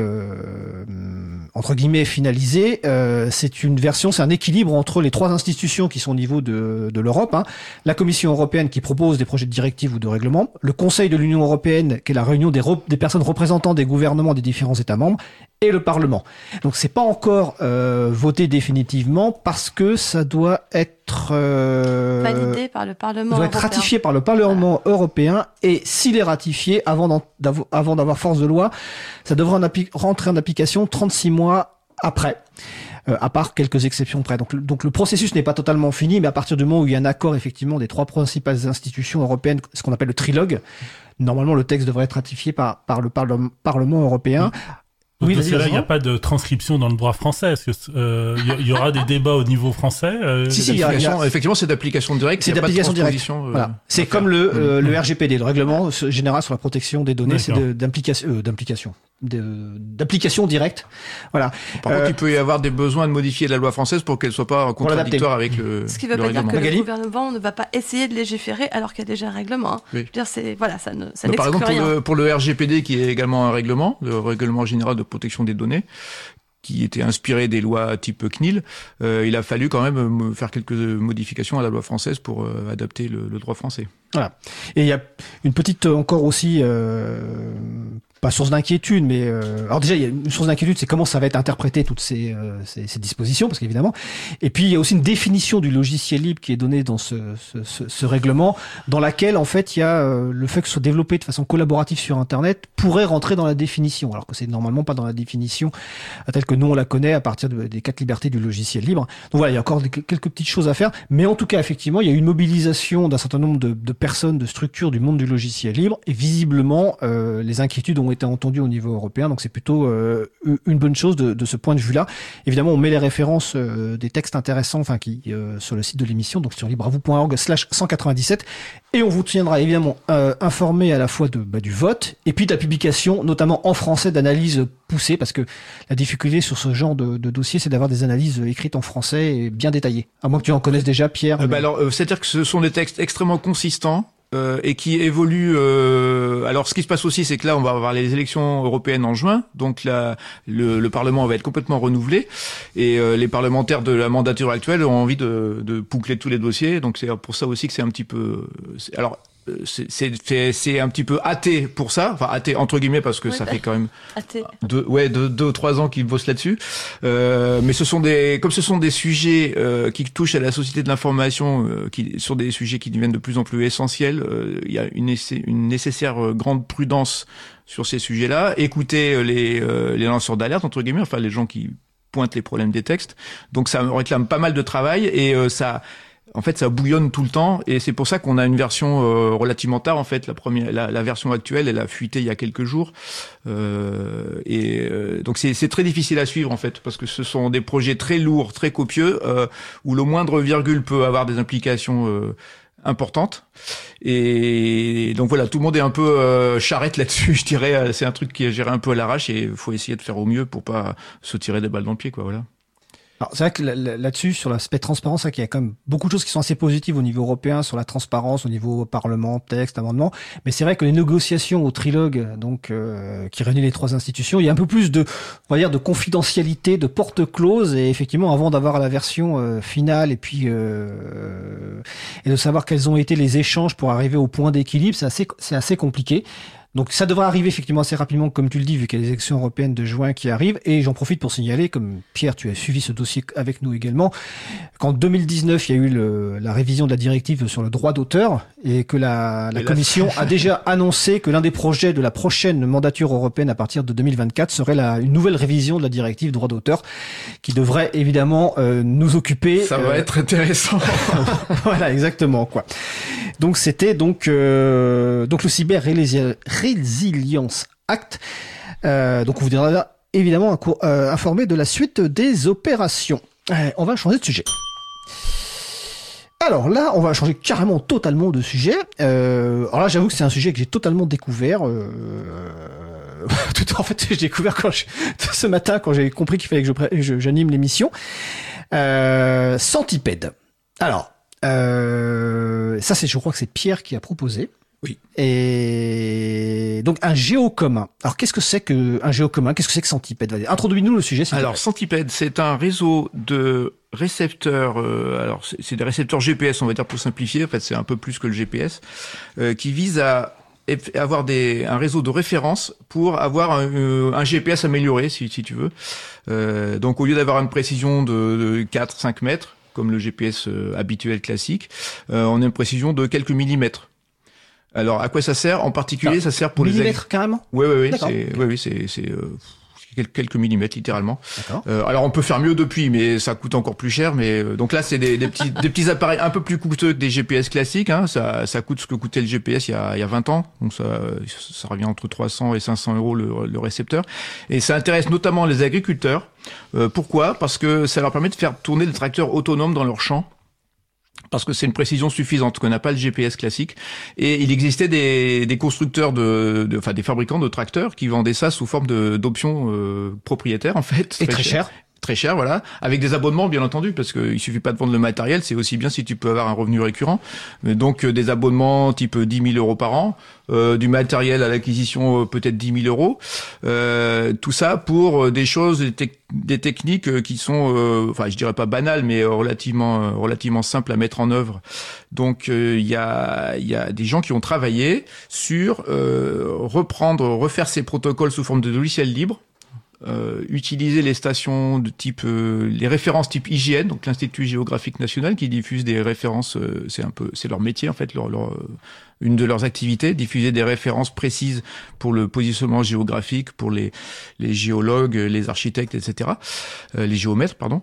entre guillemets finalisée, c'est un équilibre entre les trois institutions qui sont au niveau de l'Europe, hein. La Commission européenne qui propose des projets de directives ou de règlements, le Conseil de l'Union européenne qui est la réunion des personnes représentant des gouvernements des différents États membres, et le Parlement. Donc c'est pas encore voté définitivement parce que ça doit être validé par le Parlement doit être ratifié par le Parlement européen, et s'il est ratifié avant d'avoir force de loi, ça devrait rentrer en application 36 mois après. À part quelques exceptions près. Donc le processus n'est pas totalement fini, mais à partir du moment où il y a un accord effectivement des trois principales institutions européennes, ce qu'on appelle le trilogue, normalement le texte devrait être ratifié par le Parlement européen. Oui, parce que là, il n'y a pas de transcription dans le droit français. Est-ce que il y aura des débats au niveau français Effectivement, c'est d'application directe. C'est d'application directe. Voilà. C'est comme le RGPD, le règlement général sur la protection des données. D'accord. C'est d'application directe. Voilà. Par contre, il peut y avoir des besoins de modifier la loi française pour qu'elle soit pas contradictoire avec le. Ce qui ne veut pas dire que le gouvernement ne va pas essayer de légiférer alors qu'il y a déjà un règlement. Hein. Oui. Je veux dire, ça n'exclut par exemple, rien. pour le RGPD, qui est également un règlement, le règlement général de protection des données, qui était inspiré des lois type CNIL, il a fallu quand même faire quelques modifications à la loi française pour adapter le droit français. Voilà. Et il y a une petite encore aussi pas source d'inquiétude, mais alors déjà il y a une source d'inquiétude, c'est comment ça va être interprété toutes ces dispositions, parce qu'évidemment. Et puis il y a aussi une définition du logiciel libre qui est donnée dans ce règlement, dans laquelle en fait il y a le fait que ce soit développé de façon collaborative sur Internet pourrait rentrer dans la définition, alors que c'est normalement pas dans la définition telle que nous on la connaît à partir des 4 libertés du logiciel libre. Donc voilà, il y a encore quelques petites choses à faire, mais en tout cas effectivement il y a eu une mobilisation d'un certain nombre de personnes, de structures du monde du logiciel libre, et visiblement les inquiétudes ont été entendues au niveau européen, donc c'est plutôt une bonne chose de ce point de vue-là. Évidemment, on met les références des textes intéressants, qui sur le site de l'émission, donc sur libravou.org/197, et on vous tiendra évidemment informé à la fois du vote et puis de la publication, notamment en français, d'analyses poussées, parce que la difficulté sur ce genre de dossier, c'est d'avoir des analyses écrites en français et bien détaillées. À moins que tu en connaisses déjà, Pierre. Alors, c'est-à-dire que ce sont des textes extrêmement consistants. Et qui évolue. Alors, ce qui se passe aussi, c'est que là, on va avoir les élections européennes en juin, donc là, le Parlement va être complètement renouvelé, et les parlementaires de la mandature actuelle ont envie de boucler tous les dossiers. Donc, c'est pour ça aussi que c'est un petit peu. Alors, c'est un petit peu hâté pour ça, enfin hâté entre guillemets, parce que ça fait quand même deux ou 3 ans qu'ils bossent là-dessus. Mais ce sont des sujets qui touchent à la société de l'information, qui sont des sujets qui deviennent de plus en plus essentiels. Il y a une nécessaire grande prudence sur ces sujets-là. Écoutez les lanceurs d'alerte entre guillemets, enfin les gens qui pointent les problèmes des textes. Donc ça réclame pas mal de travail, et ça bouillonne tout le temps, et c'est pour ça qu'on a une version relativement tard. En fait, la version actuelle, elle a fuité il y a quelques jours, donc c'est très difficile à suivre en fait, parce que ce sont des projets très lourds, très copieux, où le moindre virgule peut avoir des implications importantes. Et donc voilà, tout le monde est un peu charrette là-dessus, je dirais. C'est un truc qui est géré un peu à l'arrache, et il faut essayer de faire au mieux pour pas se tirer des balles dans le pied, quoi. Voilà. Alors c'est vrai que là-dessus, sur l'aspect transparence, c'est vrai qu'il y a quand même beaucoup de choses qui sont assez positives au niveau européen sur la transparence, au niveau Parlement, texte, amendement. Mais c'est vrai que les négociations au trilogue, donc qui réunit les trois institutions, il y a un peu plus de confidentialité, de porte close. Et effectivement, avant d'avoir la version finale et puis et de savoir quels ont été les échanges pour arriver au point d'équilibre, c'est assez compliqué. Donc ça devrait arriver effectivement assez rapidement, comme tu le dis, vu qu'il y a les élections européennes de juin qui arrivent. Et j'en profite pour signaler, comme Pierre, tu as suivi ce dossier avec nous également, qu'en 2019, il y a eu la révision de la directive sur le droit d'auteur, et que la Commission a déjà annoncé que l'un des projets de la prochaine mandature européenne à partir de 2024 serait une nouvelle révision de la directive droit d'auteur, qui devrait évidemment nous occuper. Ça va être intéressant. Voilà, exactement, quoi. Donc c'était donc le Cyber Resilience Act. Donc on vous donnera évidemment informé de la suite des opérations. On va changer de sujet. Alors là, on va changer carrément, totalement de sujet. Alors là, j'avoue que c'est un sujet que j'ai totalement découvert. En fait, j'ai découvert ce matin quand j'ai compris qu'il fallait que j'anime l'émission. Centipède. Alors, ça, je crois que c'est Pierre qui a proposé. Oui. Et donc un géocommun. Alors qu'est-ce que c'est qu'un géocommun? Qu'est-ce que c'est que Centipède? Introduis-nous le sujet. Alors Centipède, c'est un réseau de récepteurs. Alors c'est des récepteurs GPS, on va dire pour simplifier. En fait, c'est un peu plus que le GPS, qui vise à avoir un réseau de référence pour avoir un GPS amélioré, si tu veux. Donc au lieu d'avoir une précision de 4-5 mètres, comme le GPS habituel classique, on a une précision de quelques millimètres. Alors, à quoi ça sert? En particulier, ça sert pour millimètres, carrément? Oui, c'est quelques millimètres, littéralement. D'accord. Alors, on peut faire mieux depuis, mais ça coûte encore plus cher. Mais donc là, c'est des petits appareils un peu plus coûteux que des GPS classiques. Hein. Ça coûte ce que coûtait le GPS il y a 20 ans. Donc ça revient entre 300 et 500 euros le récepteur. Et ça intéresse notamment les agriculteurs. Pourquoi? Parce que ça leur permet de faire tourner des tracteurs autonomes dans leurs champs. Parce que c'est une précision suffisante, qu'on n'a pas le GPS classique. Et il existait des constructeurs enfin des fabricants de tracteurs qui vendaient ça sous forme d'options propriétaires en fait. Et très cher. Très cher, voilà, avec des abonnements bien entendu, parce qu'il suffit pas de vendre le matériel, c'est aussi bien si tu peux avoir un revenu récurrent. Donc des abonnements type 10 000 euros par an, du matériel à l'acquisition peut-être 10 000 euros, tout ça pour des choses, des techniques qui sont, enfin je dirais pas banales, mais relativement simples à mettre en œuvre. Donc il y a des gens qui ont travaillé sur refaire ces protocoles sous forme de logiciels libres. Utiliser les stations de type les références type IGN, donc l'Institut géographique national, qui diffuse des références, c'est leur métier en fait, une de leurs activités, diffuser des références précises pour le positionnement géographique, pour les géologues, les architectes, etc. Les géomètres, pardon.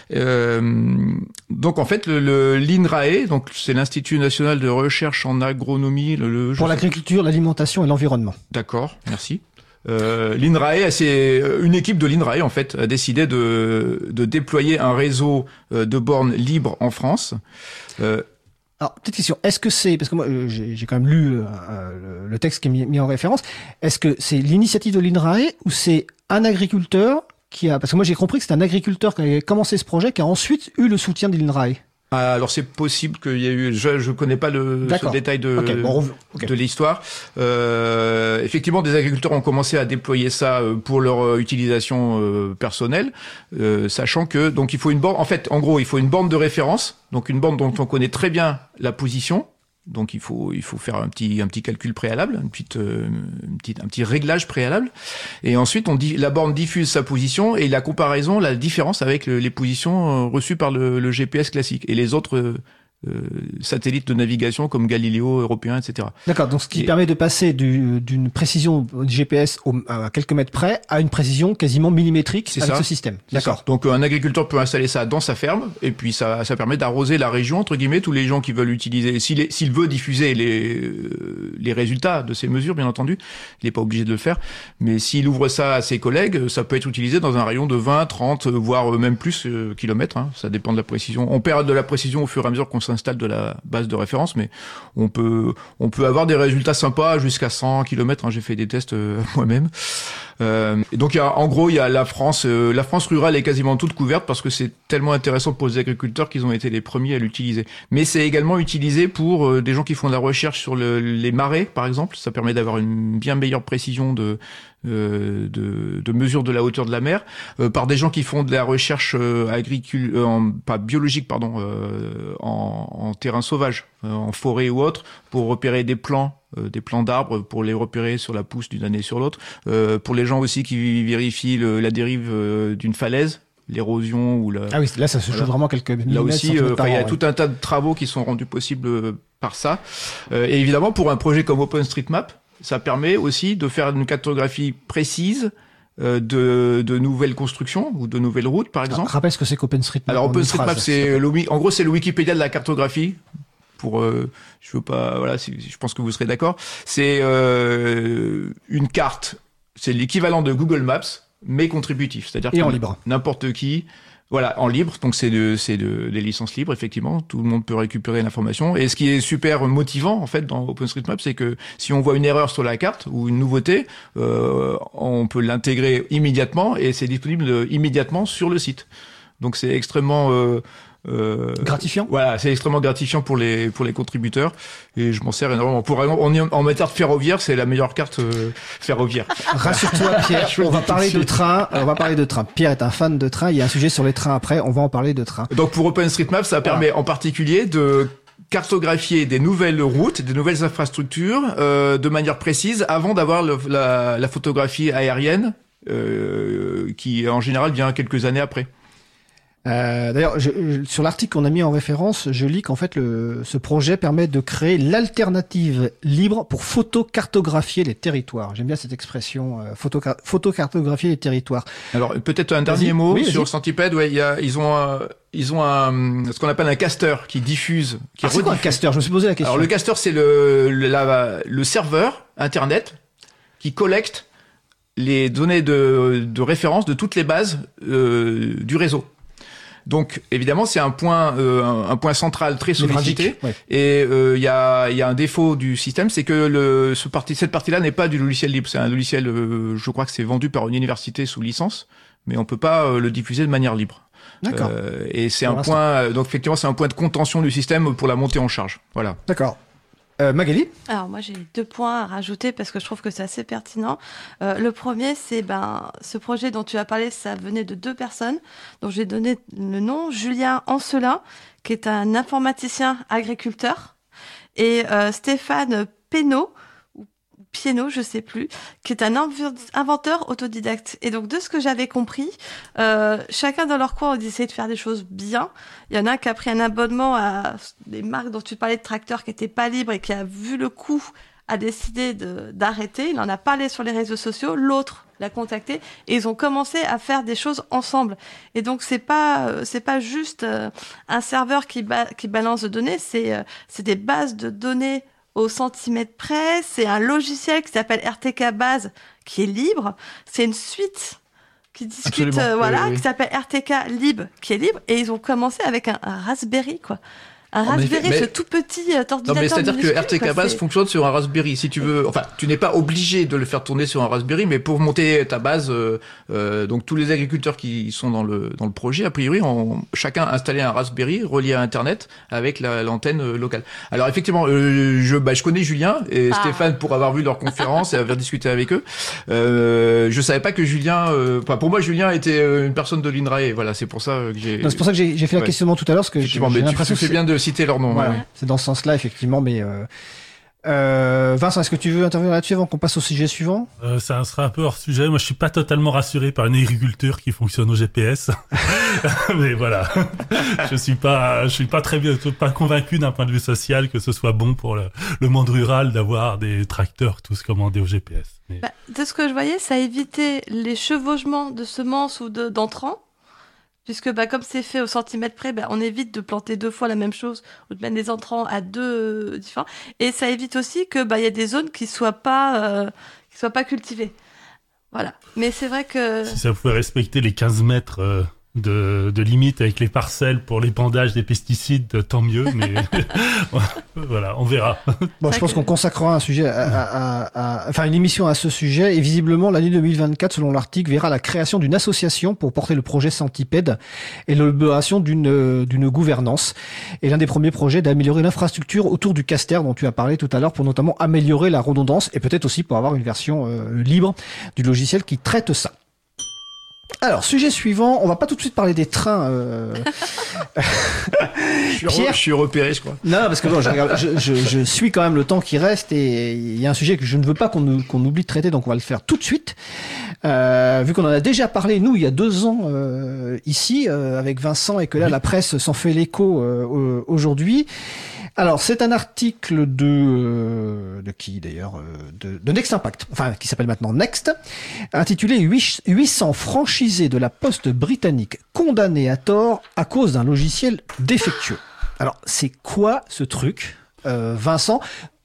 Donc en fait l'INRAE, donc c'est l'Institut national de recherche en agronomie, pour l'agriculture, l'alimentation et l'environnement. D'accord, merci. L'INRAE, c'est une équipe de l'INRAE en fait a décidé de déployer un réseau de bornes libres en France. Alors, petite question, est-ce que c'est, parce que moi j'ai quand même lu le texte qui est mis en référence, est-ce que c'est l'initiative de l'INRAE ou c'est un agriculteur parce que moi j'ai compris que c'est un agriculteur qui avait commencé ce projet qui a ensuite eu le soutien de l'INRAE? Alors c'est possible qu'il y ait eu, je connais pas ce détail de l'histoire. Effectivement, des agriculteurs ont commencé à déployer ça pour leur utilisation personnelle, sachant que donc il faut une borne. En fait, en gros, il faut une borne de référence, donc une borne dont on connaît très bien la position. Donc il faut faire un petit calcul préalable, un petit réglage préalable, et ensuite la borne diffuse sa position et la différence avec les positions reçues par le GPS classique et les autres satellites de navigation comme Galileo européen, etc. D'accord, donc ce qui permet de passer d'une précision GPS à quelques mètres près à une précision quasiment millimétrique avec ce système. D'accord. Donc un agriculteur peut installer ça dans sa ferme et puis ça permet d'arroser la région entre guillemets, tous les gens qui veulent utiliser. S'il veut diffuser les résultats de ces mesures, bien entendu, il n'est pas obligé de le faire. Mais s'il ouvre ça à ses collègues, ça peut être utilisé dans un rayon de 20, 30, voire même plus kilomètres. Hein. Ça dépend de la précision. On perd de la précision au fur et à mesure qu'on s'installe de la base de référence, mais on peut avoir des résultats sympas jusqu'à 100 km. Hein, j'ai fait des tests moi-même. Et donc il y a la France rurale est quasiment toute couverte parce que c'est tellement intéressant pour les agriculteurs qu'ils ont été les premiers à l'utiliser. Mais c'est également utilisé pour des gens qui font de la recherche sur les marais, par exemple. Ça permet d'avoir une bien meilleure précision de mesure de la hauteur de la mer, par des gens qui font de la recherche pas biologique, pardon, en terrain sauvage, en forêt ou autre, pour repérer des plants d'arbres, pour les repérer sur la pousse d'une année sur l'autre, pour les gens aussi qui vérifient la dérive d'une falaise, l'érosion ou la... Ah oui, là ça se joue vraiment quelques millimètres. Là aussi, il y a tout un tas de travaux qui sont rendus possibles par ça. Et évidemment, pour un projet comme OpenStreetMap, ça permet aussi de faire une cartographie précise de nouvelles constructions ou de nouvelles routes, par exemple. Rappelle ce que c'est qu'OpenStreetMap. Alors OpenStreetMap, c'est le Wikipédia de la cartographie. Je veux pas, voilà, je pense que vous serez d'accord. C'est une carte, c'est l'équivalent de Google Maps, mais contributif, c'est-à-dire que en libre. N'importe qui Voilà, en libre, donc c'est des licences libres, effectivement, tout le monde peut récupérer l'information. Et ce qui est super motivant, en fait, dans OpenStreetMap, c'est que si on voit une erreur sur la carte ou une nouveauté, on peut l'intégrer immédiatement et c'est disponible immédiatement sur le site. Donc c'est extrêmement gratifiant. Voilà, c'est extrêmement gratifiant pour les contributeurs et je m'en sers énormément. En matière de ferroviaire, c'est la meilleure carte ferroviaire. Rassure-toi, Pierre, on va parler de train. Pierre est un fan de train. Il y a un sujet sur les trains après. On va en parler de train. Donc pour OpenStreetMap, ça permet en particulier de cartographier des nouvelles routes, des nouvelles infrastructures de manière précise avant d'avoir la photographie aérienne qui en général vient quelques années après. D'ailleurs, sur l'article qu'on a mis en référence, je lis qu'en fait ce projet permet de créer l'alternative libre pour photocartographier les territoires. J'aime bien cette expression, photocartographier les territoires. Alors peut-être un dernier mot sur Centipede. Ouais, ils ont ce qu'on appelle un caster qui diffuse. C'est quoi un caster ? Je me suis posé la question. Alors le caster, c'est le serveur internet qui collecte les données de référence de toutes les bases du réseau. Donc évidemment c'est un point central très sollicité et il y a un défaut du système, c'est que cette partie-là n'est pas du logiciel libre, c'est un logiciel je crois que c'est vendu par une université sous licence, mais on peut pas le diffuser de manière libre. D'accord. Et c'est un point donc effectivement c'est un point de contention du système pour la montée en charge. Voilà. D'accord. Magali ? Alors moi j'ai 2 points à rajouter parce que je trouve que c'est assez pertinent. Le premier c'est ce projet dont tu as parlé, ça venait de 2 personnes. Donc j'ai donné le nom, Julien Ancelin, qui est un informaticien agriculteur, et Stéphane Pénaud, Pieno, je sais plus, qui est un inventeur autodidacte. Et donc, de ce que j'avais compris, chacun dans leur coin, on essayait de faire des choses bien. Il y en a un qui a pris un abonnement à des marques dont tu parlais de tracteurs qui n'étaient pas libres et qui a vu le coût, a décidé d'arrêter. Il en a parlé sur les réseaux sociaux. L'autre l'a contacté et ils ont commencé à faire des choses ensemble. Et donc, c'est pas juste un serveur qui balance de données, c'est des bases de données au centimètre près. C'est un logiciel qui s'appelle RTK Base, qui est libre. C'est une suite qui discute, qui s'appelle RTK Lib, qui est libre. Et ils ont commencé avec un Raspberry, quoi. Un Raspberry, ce tout petit ordinateur. Non, mais c'est-à-dire que RTK Base fonctionne sur un Raspberry. Si tu veux, enfin, tu n'es pas obligé de le faire tourner sur un Raspberry, mais pour monter ta base, donc tous les agriculteurs qui sont dans le projet, a priori, ont chacun installé un Raspberry relié à Internet avec l'antenne locale. Alors effectivement, je connais Julien et Stéphane pour avoir vu leur conférence et avoir discuté avec eux. Je savais pas que Julien, pour moi, Julien était une personne de l'INRAE. Voilà, c'est pour ça que j'ai. Non, c'est pour ça que j'ai fait la questionnement tout à l'heure, parce que j'ai l'impression que c'est bien de citer leur nom. Ouais. C'est dans ce sens-là, effectivement, mais Vincent, est-ce que tu veux intervenir là-dessus avant qu'on passe au sujet suivant ? Ça sera un peu hors sujet. Moi, je suis pas totalement rassuré par une agriculture qui fonctionne au GPS. Mais voilà. Je suis pas pas convaincu d'un point de vue social que ce soit bon pour le monde rural d'avoir des tracteurs tous commandés au GPS. Mais... de ce que je voyais, ça évitait les chevauchements de semences ou d'entrants. Puisque comme c'est fait au centimètre près, on évite de planter 2 fois la même chose ou de mettre des entrants à 2 différents. Et ça évite aussi que y a des zones qui soient pas cultivées. Voilà. Mais c'est vrai que si ça pouvait respecter les 15 mètres de limite avec les parcelles pour l'épandage des pesticides, tant mieux. Mais voilà, on verra. Bon, je pense qu'on consacrera un sujet une émission à ce sujet. Et visiblement, l'année 2024, selon l'article, verra la création d'une association pour porter le projet Centipede et l'élaboration d'une gouvernance. Et l'un des premiers projets d'améliorer l'infrastructure autour du caster dont tu as parlé tout à l'heure, pour notamment améliorer la redondance et peut-être aussi pour avoir une version libre du logiciel qui traite ça. Alors, sujet suivant, on va pas tout de suite parler des trains. Pierre, je suis repéré, je crois. Non, parce que je suis quand même le temps qui reste et il y a un sujet que je ne veux pas qu'on oublie de traiter, donc on va le faire tout de suite. Vu qu'on en a déjà parlé, nous, il y a 2 ans ici, avec Vincent, et que là, la presse s'en fait l'écho aujourd'hui. Alors, c'est un article de qui d'ailleurs, de Next Impact, enfin qui s'appelle maintenant Next, intitulé 800 franchisés de la Poste britannique condamnés à tort à cause d'un logiciel défectueux. Alors, c'est quoi ce truc, Vincent ?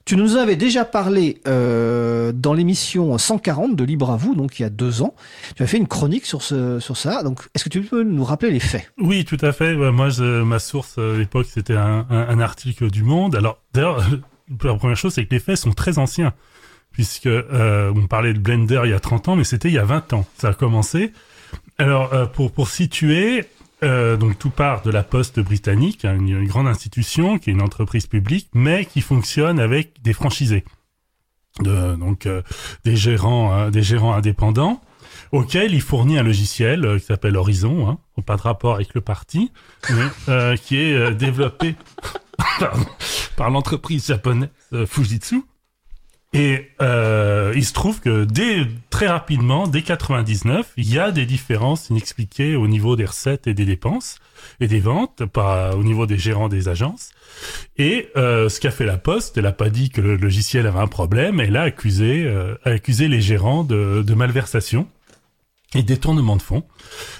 Tu nous en avais déjà parlé dans l'émission 140 de Libre à vous, donc il y a 2 ans. Tu as fait une chronique sur ça. Donc, est-ce que tu peux nous rappeler les faits? Oui, tout à fait. Ouais, moi, ma source à l'époque, c'était un article du Monde. Alors, d'ailleurs, la première chose, c'est que les faits sont très anciens, puisque on parlait de Blender il y a 30 ans, mais c'était il y a 20 ans. Ça a commencé. Alors, pour situer, donc tout part de la Poste britannique, hein, une grande institution qui est une entreprise publique, mais qui fonctionne avec des franchisés, donc des gérants indépendants, auxquels il fournit un logiciel qui s'appelle Horizon, hein, pas de rapport avec le parti, mais qui est développé par l'entreprise japonaise Fujitsu. Et il se trouve que très rapidement, dès 99, il y a des différences inexpliquées au niveau des recettes et des dépenses et des ventes, au niveau des gérants des agences. Et ce qu'a fait la Poste, elle a pas dit que le logiciel avait un problème, elle a accusé les gérants de malversation et détournement de fonds.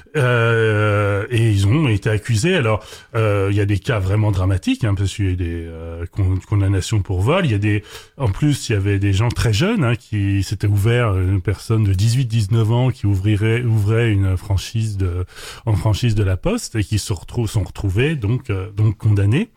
Et ils ont été accusés. Alors, il y a des cas vraiment dramatiques, hein, parce qu'il y a eu des condamnations pour vol. En plus, il y avait des gens très jeunes, hein, qui s'étaient ouverts, une personne de 18-19 ans qui ouvrait une franchise en franchise de la Poste et qui sont retrouvés donc condamnés.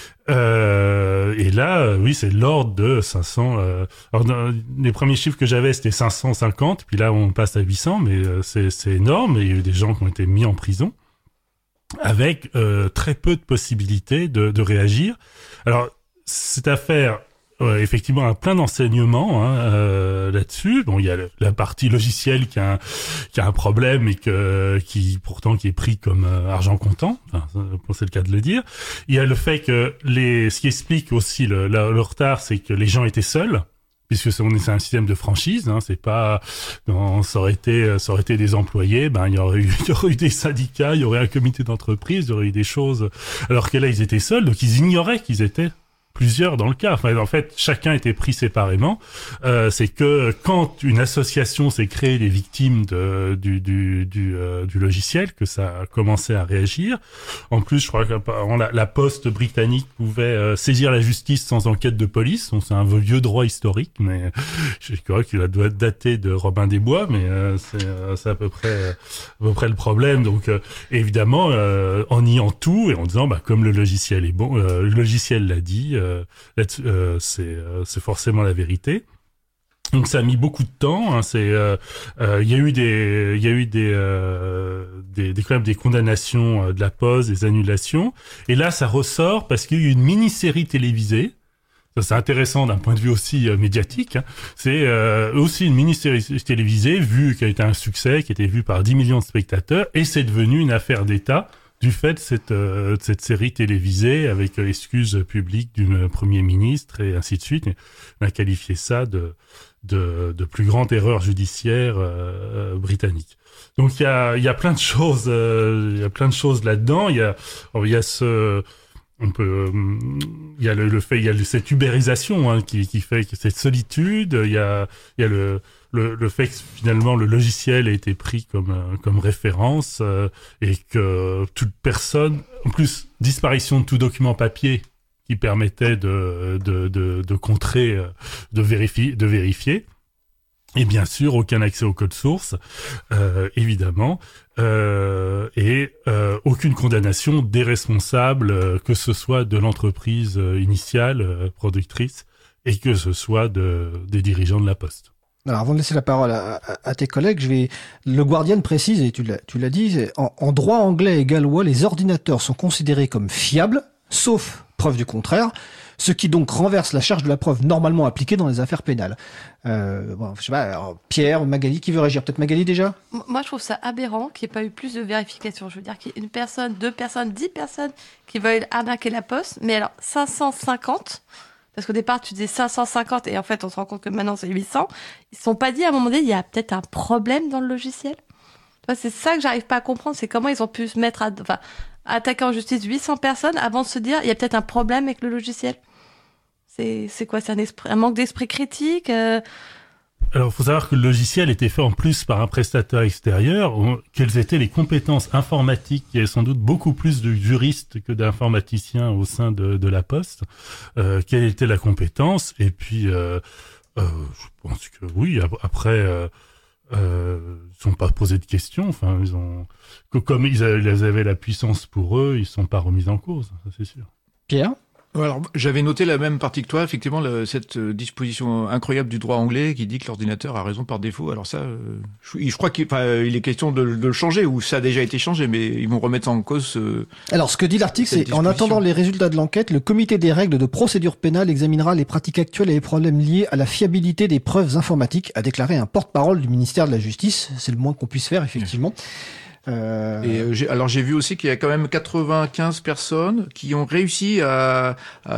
Et là, oui, c'est l'ordre de 500. Alors, les premiers chiffres que j'avais, c'était 550. Puis là, on passe à 800, mais c'est énorme. Et il y a eu des gens qui ont été mis en prison avec très peu de possibilités de réagir. Alors, cette affaire, effectivement, a plein d'enseignements là-dessus. Bon, il y a la partie logicielle qui a un problème et qui est pris comme argent comptant. Enfin, c'est le cas de le dire. Il y a le fait que ce qui explique aussi le retard, c'est que les gens étaient seuls, puisque c'est un système de franchise. Hein, c'est pas, ça aurait été des employés. Ben, il y aurait eu des syndicats, il y aurait un comité d'entreprise, il y aurait eu des choses. Alors que là, ils étaient seuls, donc ils ignoraient qu'ils étaient plusieurs dans le cas. Enfin, en fait, chacun était pris séparément. C'est que quand une association s'est créée des victimes du logiciel, que ça a commencé à réagir. En plus, je crois que la Poste britannique pouvait saisir la justice sans enquête de police. C'est un vieux droit historique, mais je crois qu'il doit dater de Robin des Bois, mais c'est à peu près le problème. Donc, évidemment, en niant tout et en disant, comme le logiciel est bon, le logiciel l'a dit. C'est forcément la vérité. Donc ça a mis beaucoup de temps. Hein, il y a eu quand même des condamnations de la Poste, des annulations. Et là, ça ressort parce qu'il y a eu une mini-série télévisée. Ça, c'est intéressant d'un point de vue aussi médiatique. Hein. C'est aussi une mini-série télévisée qui a été un succès, qui a été vue par 10 millions de spectateurs, et c'est devenu une affaire d'État du fait de cette série télévisée avec l'excuse publique du Premier ministre et ainsi de suite. On a qualifié ça de plus grande erreur judiciaire britannique. Donc il y a plein de choses, là-dedans. Il y a cette ubérisation, hein, qui fait que cette solitude. Il y a le fait que finalement le logiciel a été pris comme référence et que toute personne, en plus disparition de tout document papier qui permettait de contrer, de vérifier. Et bien sûr, aucun accès au code source, évidemment, et aucune condamnation des responsables, que ce soit de l'entreprise initiale, productrice, et que ce soit des dirigeants de la Poste. Alors, avant de laisser la parole à tes collègues, le Guardian précise, et tu l'as dit, en droit anglais et gallois, les ordinateurs sont considérés comme fiables, sauf preuve du contraire, ce qui donc renverse la charge de la preuve normalement appliquée dans les affaires pénales. Je sais pas, alors, Pierre, Magali, qui veut réagir? Peut-être Magali déjà? Moi, je trouve ça aberrant qu'il n'y ait pas eu plus de vérification. Je veux dire qu'il y ait une personne, 2 personnes, 10 personnes qui veulent arnaquer la Poste, mais alors 550... Parce qu'au départ, tu disais 550 et en fait, on se rend compte que maintenant, c'est 800. Ils se sont pas dit à un moment donné, il y a peut-être un problème dans le logiciel. C'est ça que j'arrive pas à comprendre, c'est comment ils ont pu se mettre à attaquer en justice 800 personnes avant de se dire, il y a peut-être un problème avec le logiciel. C'est quoi? C'est un manque d'esprit critique? Alors, il faut savoir que le logiciel était fait en plus par un prestataire extérieur. Quelles étaient les compétences informatiques? Il y avait sans doute beaucoup plus de juristes que d'informaticiens au sein de la Poste. Quelle était la compétence? Et puis, je pense que oui, après... ils sont pas posé de questions. Enfin, comme ils avaient la puissance pour eux, ils sont pas remis en cause. Ça, c'est sûr. Pierre? Alors, j'avais noté la même partie que toi, effectivement, cette disposition incroyable du droit anglais qui dit que l'ordinateur a raison par défaut. Alors ça, je crois qu'il est question de le changer, ou ça a déjà été changé, mais ils vont remettre en cause. Alors, ce que dit l'article, c'est en attendant les résultats de l'enquête, le comité des règles de procédure pénale examinera les pratiques actuelles et les problèmes liés à la fiabilité des preuves informatiques, a déclaré un porte-parole du ministère de la Justice. C'est le moins qu'on puisse faire, effectivement. J'ai vu aussi qu'il y a quand même 95 personnes qui ont réussi à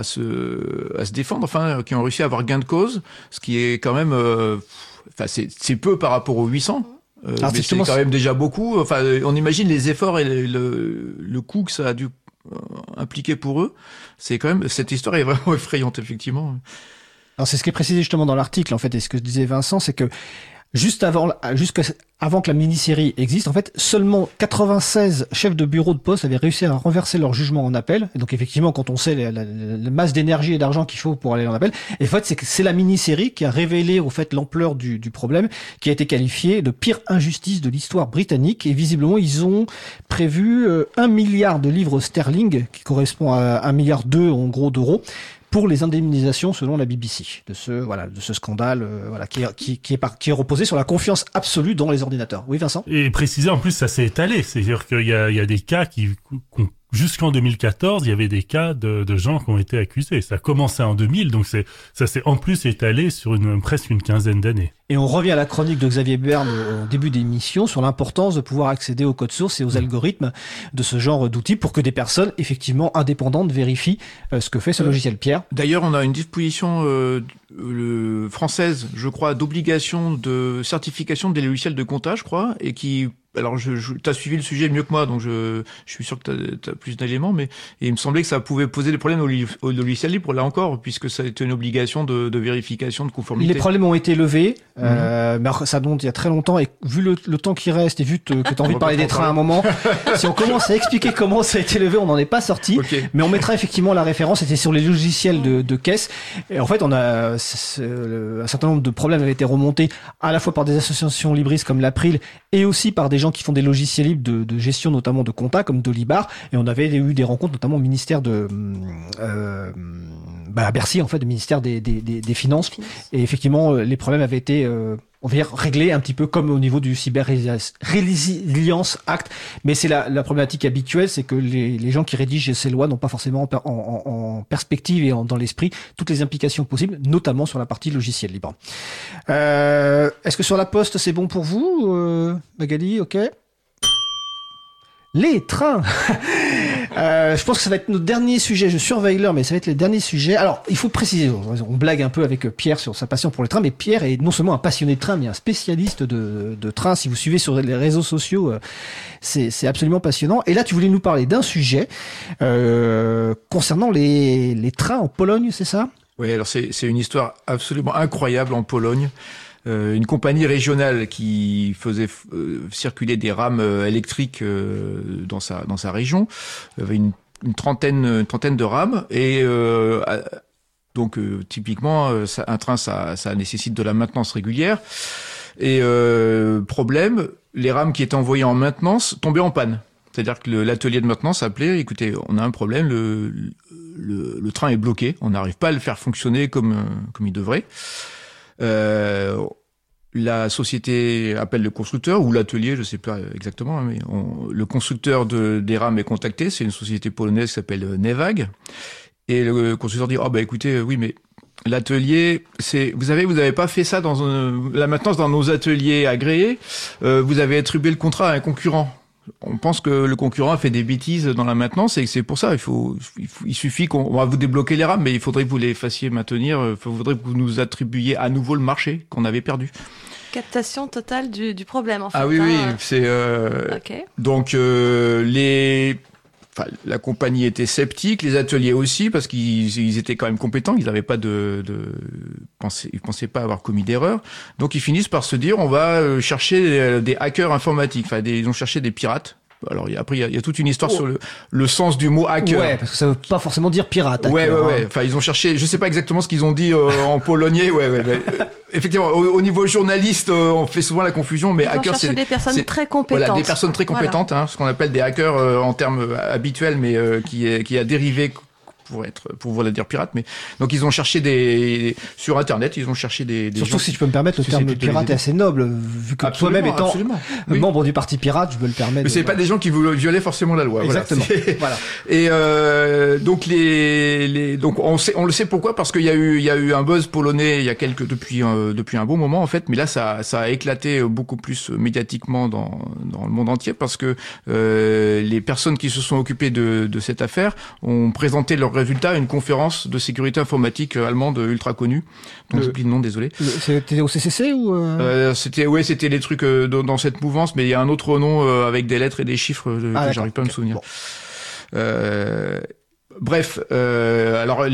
se défendre, enfin qui ont réussi à avoir gain de cause, ce qui est quand même, c'est peu par rapport aux 800. Mais c'est quand même déjà beaucoup. Enfin, on imagine les efforts et le coût que ça a dû impliquer pour eux. C'est quand même, cette histoire est vraiment effrayante, effectivement. Alors c'est ce qui est précisé justement dans l'article, en fait, et ce que disait Vincent, c'est que jusqu'à avant que la mini-série existe, en fait, seulement 96 chefs de bureau de poste avaient réussi à renverser leur jugement en appel. Et donc, effectivement, quand on sait la masse d'énergie et d'argent qu'il faut pour aller en appel, et en fait, c'est la mini-série qui a révélé, au fait, l'ampleur du problème, qui a été qualifiée de pire injustice de l'histoire britannique. Et visiblement, ils ont prévu 1 milliard de livres sterling, qui correspond à 1,2 milliard en gros d'euros, pour les indemnisations selon la BBC de ce scandale qui est reposé sur la confiance absolue dans les ordinateurs. Oui, Vincent? Et préciser en plus, ça s'est étalé, c'est-à-dire qu'il y a des cas jusqu'en 2014, il y avait des cas de gens qui ont été accusés. Ça a commencé en 2000, donc ça s'est en plus étalé sur presque une quinzaine d'années. Et on revient à la chronique de Xavier Berne au début d'émission sur l'importance de pouvoir accéder au code source et aux algorithmes de ce genre d'outils pour que des personnes effectivement indépendantes vérifient ce que fait ce logiciel. Pierre? D'ailleurs, on a une disposition française, je crois, d'obligation de certification des logiciels de comptage, je crois, et qui... Alors, t'as suivi le sujet mieux que moi, donc je suis sûr que t'as plus d'éléments, mais il me semblait que ça pouvait poser des problèmes au logiciel libre, là encore, puisque ça a été une obligation de vérification de conformité. Les problèmes ont été levés, mais ça monte il y a très longtemps, et vu le temps qui reste, et vu que t'as envie de parler des trains à un moment, si on commence à expliquer comment ça a été levé, on n'en est pas sorti, okay. Mais on mettra effectivement la référence, c'était sur les logiciels de caisse, et en fait, un certain nombre de problèmes avaient été remontés, à la fois par des associations libristes comme l'April, et aussi par des gens qui font des logiciels libres de gestion, notamment de compta, comme Dolibar, et on avait eu des rencontres, notamment au ministère à Bercy, en fait, du ministère des Finances. Et effectivement, les problèmes avaient été, on va dire, réglés un petit peu comme au niveau du Cyber Resilience Act. Mais c'est la problématique habituelle, c'est que les gens qui rédigent ces lois n'ont pas forcément en perspective et dans l'esprit toutes les implications possibles, notamment sur la partie logiciel libre. Est-ce que sur la Poste, c'est bon pour vous, Magali? Ok. Les trains. Je pense que ça va être notre dernier sujet. Je surveille l'heure, mais ça va être les derniers sujets. Alors, il faut préciser, on blague un peu avec Pierre sur sa passion pour les trains, mais Pierre est non seulement un passionné de trains, mais un spécialiste de trains. Si vous suivez sur les réseaux sociaux, c'est absolument passionnant. Et là, tu voulais nous parler d'un sujet concernant les trains en Pologne, c'est ça? Oui, alors c'est une histoire absolument incroyable en Pologne. Une compagnie régionale qui faisait circuler des rames électriques dans sa région. Il y avait une trentaine de rames et donc typiquement un train ça nécessite de la maintenance régulière et problème, les rames qui étaient envoyées en maintenance tombaient en panne. C'est-à-dire que l'atelier de maintenance appelait, écoutez, on a un problème, le train est bloqué, on n'arrive pas à le faire fonctionner comme il devrait. La société appelle le constructeur ou l'atelier, je sais pas exactement, mais le constructeur des rames est contacté. C'est une société polonaise qui s'appelle Nevag. Et le constructeur dit écoutez, oui, mais l'atelier, vous avez pas fait ça dans la maintenance dans nos ateliers agréés. Vous avez attribué le contrat à un concurrent. On pense que le concurrent a fait des bêtises dans la maintenance et que c'est pour ça. Il suffit qu'on va vous débloquer les rames, mais il faudrait que vous les fassiez maintenir. Il faudrait que vous nous attribuiez à nouveau le marché qu'on avait perdu. Captation totale du problème, en fait. Ah oui, c'est... Okay. Donc, Enfin, la compagnie était sceptique, les ateliers aussi, parce qu'ils étaient quand même compétents, ils n'avaient pas ils pensaient pas avoir commis d'erreur. Donc ils finissent par se dire, on va chercher des hackers informatiques. Enfin, ils ont cherché des pirates. Alors après, il y a toute une histoire sur le sens du mot hacker. Ouais, parce que ça veut pas forcément dire pirate. Ouais. Enfin, ils ont cherché, je sais pas exactement ce qu'ils ont dit en polonais. Effectivement, au niveau journaliste, on fait souvent la confusion, mais hacker, c'est des personnes très compétentes. Voilà, des personnes très compétentes, voilà. Ce qu'on appelle des hackers en termes habituels, mais qui a dérivé pour vous la dire pirate, mais donc ils ont cherché sur internet, ils ont cherché des surtout gens si je peux me permettre, le terme pirate est assez noble, vu que toi-même étant membre du parti pirate, je peux le permettre. Mais c'est pas des gens qui violaient forcément la loi. Exactement. Voilà. Et donc donc on le sait pourquoi, parce qu'il y a eu un buzz polonais depuis un bon moment en fait, mais là ça a éclaté beaucoup plus médiatiquement dans le monde entier, parce que les personnes qui se sont occupées de cette affaire ont présenté leurs résultats à une conférence de sécurité informatique allemande ultra connue, dont j'oublie le nom, désolé. C'était au CCC ou c'était les trucs dans cette mouvance, mais il y a un autre nom avec des lettres et des chiffres que j'arrive pas à me souvenir. Bon. Bref, alors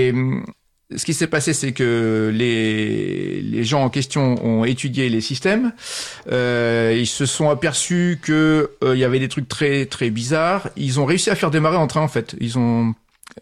ce qui s'est passé, c'est que les gens en question ont étudié les systèmes. Ils se sont aperçus que il y avait des trucs très très bizarres. Ils ont réussi à faire démarrer un train en fait. Ils ont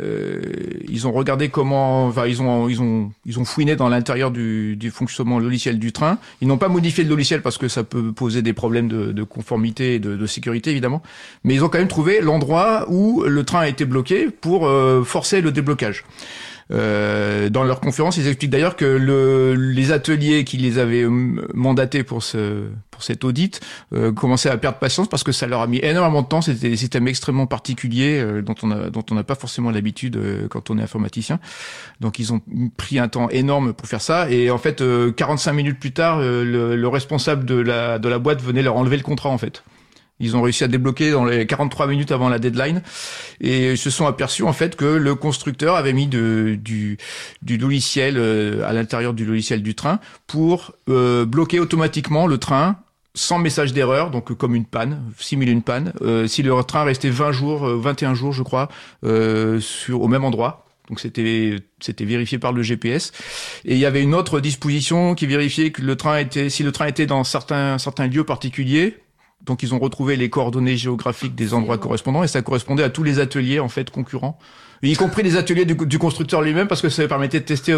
regardé ils ont fouiné dans l'intérieur du fonctionnement logiciel du train. Ils n'ont pas modifié le logiciel parce que ça peut poser des problèmes de conformité et de sécurité évidemment. Mais ils ont quand même trouvé l'endroit où le train a été bloqué pour forcer le déblocage. Dans leur conférence, ils expliquent d'ailleurs que les ateliers qui les avaient mandatés pour cet audit commençaient à perdre patience parce que ça leur a mis énormément de temps. C'était des systèmes extrêmement particuliers dont on n'a pas forcément l'habitude quand on est informaticien. Donc ils ont pris un temps énorme pour faire ça. Et en fait, 45 minutes plus tard, le responsable de la boîte venait leur enlever le contrat en fait. Ils ont réussi à débloquer dans les 43 minutes avant la deadline et ils se sont aperçus en fait que le constructeur avait mis du logiciel à l'intérieur du logiciel du train pour bloquer automatiquement le train sans message d'erreur, donc comme une panne, simule une panne, si le train restait 21 jours je crois, au même endroit. Donc c'était vérifié par le GPS. Et il y avait une autre disposition qui vérifiait que si le train était dans certains lieux particuliers. Donc ils ont retrouvé les coordonnées géographiques des endroits correspondants et ça correspondait à tous les ateliers en fait concurrents, y compris les ateliers du constructeur lui-même, parce que ça permettait de tester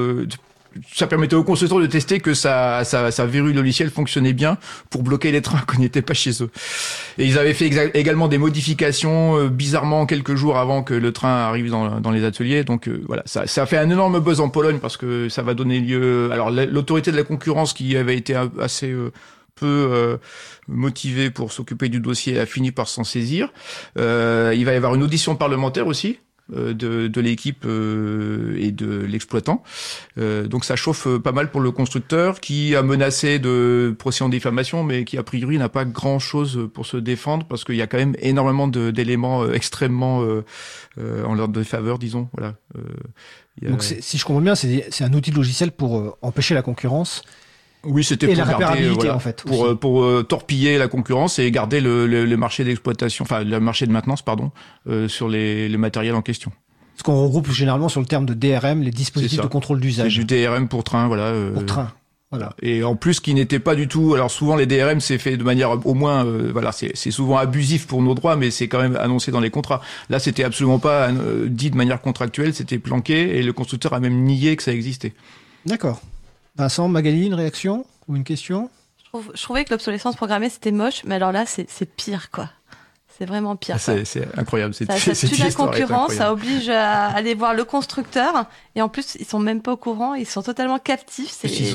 ça permettait au constructeur de tester que sa verrue logicielle fonctionnait bien pour bloquer les trains quand ils n'étaient pas chez eux. Et ils avaient fait également des modifications bizarrement quelques jours avant que le train arrive dans les ateliers. Donc voilà, ça a fait un énorme buzz en Pologne parce que ça va donner lieu. Alors l'autorité de la concurrence qui avait été assez peu motivé pour s'occuper du dossier a fini par s'en saisir. Il va y avoir une audition parlementaire aussi de l'équipe et de l'exploitant. Donc ça chauffe pas mal pour le constructeur qui a menacé de procès en diffamation, mais qui a priori n'a pas grand-chose pour se défendre parce qu'il y a quand même énormément d'éléments extrêmement en leur défaveur, disons. Voilà. Donc si je comprends bien, c'est un outil de logiciel pour empêcher la concurrence. Oui, c'était pour garder, en fait, pour torpiller la concurrence et garder le marché d'exploitation, enfin le marché de maintenance, sur les matériels en question. Ce qu'on regroupe généralement sur le terme de DRM, les dispositifs de contrôle d'usage. C'est du DRM pour train, voilà. Pour train. Voilà. Et en plus, qui n'était pas du tout. Alors souvent les DRM c'est fait de manière au moins, c'est souvent abusif pour nos droits, mais c'est quand même annoncé dans les contrats. Là, c'était absolument pas dit de manière contractuelle, c'était planqué et le constructeur a même nié que ça existait. D'accord. Vincent, Magali, une réaction ou une question ? Je trouvais que l'obsolescence programmée c'était moche, mais alors là c'est pire quoi. C'est vraiment pire. C'est incroyable. Ça tue la concurrence, ça oblige à aller voir le constructeur et en plus ils sont même pas au courant, ils sont totalement captifs.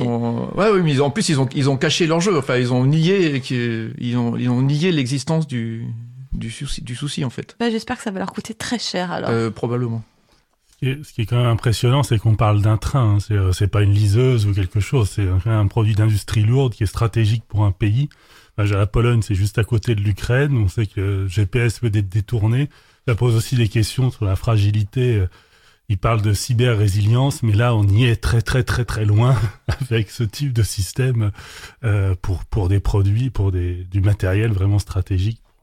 Mais en plus ils ont caché leur jeu. Enfin ils ont nié ils ont nié l'existence du souci en fait. J'espère que ça va leur coûter très cher alors. Probablement. Ce qui est quand même impressionnant, c'est qu'on parle d'un train. C'est pas une liseuse ou quelque chose. C'est un produit d'industrie lourde qui est stratégique pour un pays. La Pologne, c'est juste à côté de l'Ukraine. On sait que le GPS peut être détourné. Ça pose aussi des questions sur la fragilité. Il parle de cyber-résilience, mais là, on y est très, très, très, très loin avec ce type de système pour des produits, du matériel vraiment stratégique.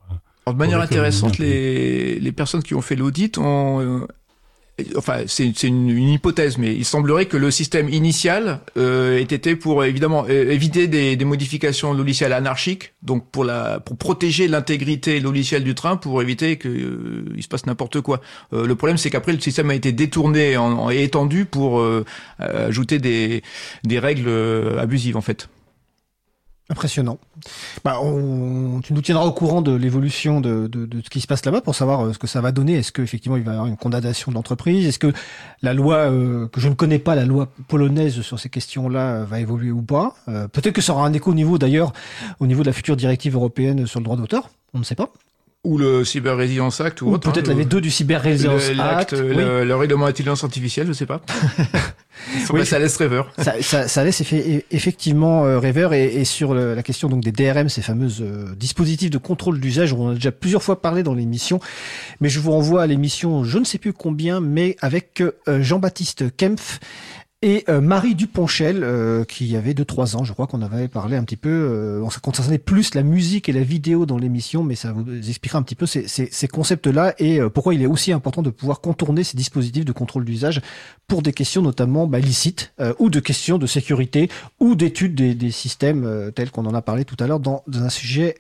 Alors, de manière intéressante, les personnes qui ont fait l'audit ont enfin, c'est une hypothèse, mais il semblerait que le système initial ait été pour évidemment éviter des modifications logicielles anarchiques, donc pour protéger l'intégrité logicielle du train, pour éviter que il se passe n'importe quoi. Le problème, c'est qu'après le système a été détourné et étendu pour ajouter des règles abusives en fait. Impressionnant. Tu nous tiendras au courant de l'évolution de ce qui se passe là-bas pour savoir ce que ça va donner. Est-ce qu'effectivement il va y avoir une condamnation de l'entreprise? Est-ce que la loi, que je ne connais pas, la loi polonaise sur ces questions-là, va évoluer ou pas? Peut-être que ça aura un écho au niveau de la future directive européenne sur le droit d'auteur. On ne sait pas. Ou le Cyber Resilience Act ou autre. Peut-être la V2 du Cyber Resilience Act. Le règlement d'intelligence artificielle, je sais pas. Oui, ça laisse rêveur. Ça laisse effectivement rêveur et sur la question donc des DRM, ces fameuses dispositifs de contrôle d'usage, on en a déjà plusieurs fois parlé dans l'émission, mais je vous renvoie à l'émission je ne sais plus combien, mais avec Jean-Baptiste Kempf et Marie Duponchel, qui avait 2-3 ans, je crois qu'on avait parlé un petit peu, ça concernait plus la musique et la vidéo dans l'émission, mais ça vous expliquera un petit peu ces concepts-là et pourquoi il est aussi important de pouvoir contourner ces dispositifs de contrôle d'usage pour des questions notamment licites, ou de questions de sécurité, ou d'études des systèmes tels qu'on en a parlé tout à l'heure dans un sujet...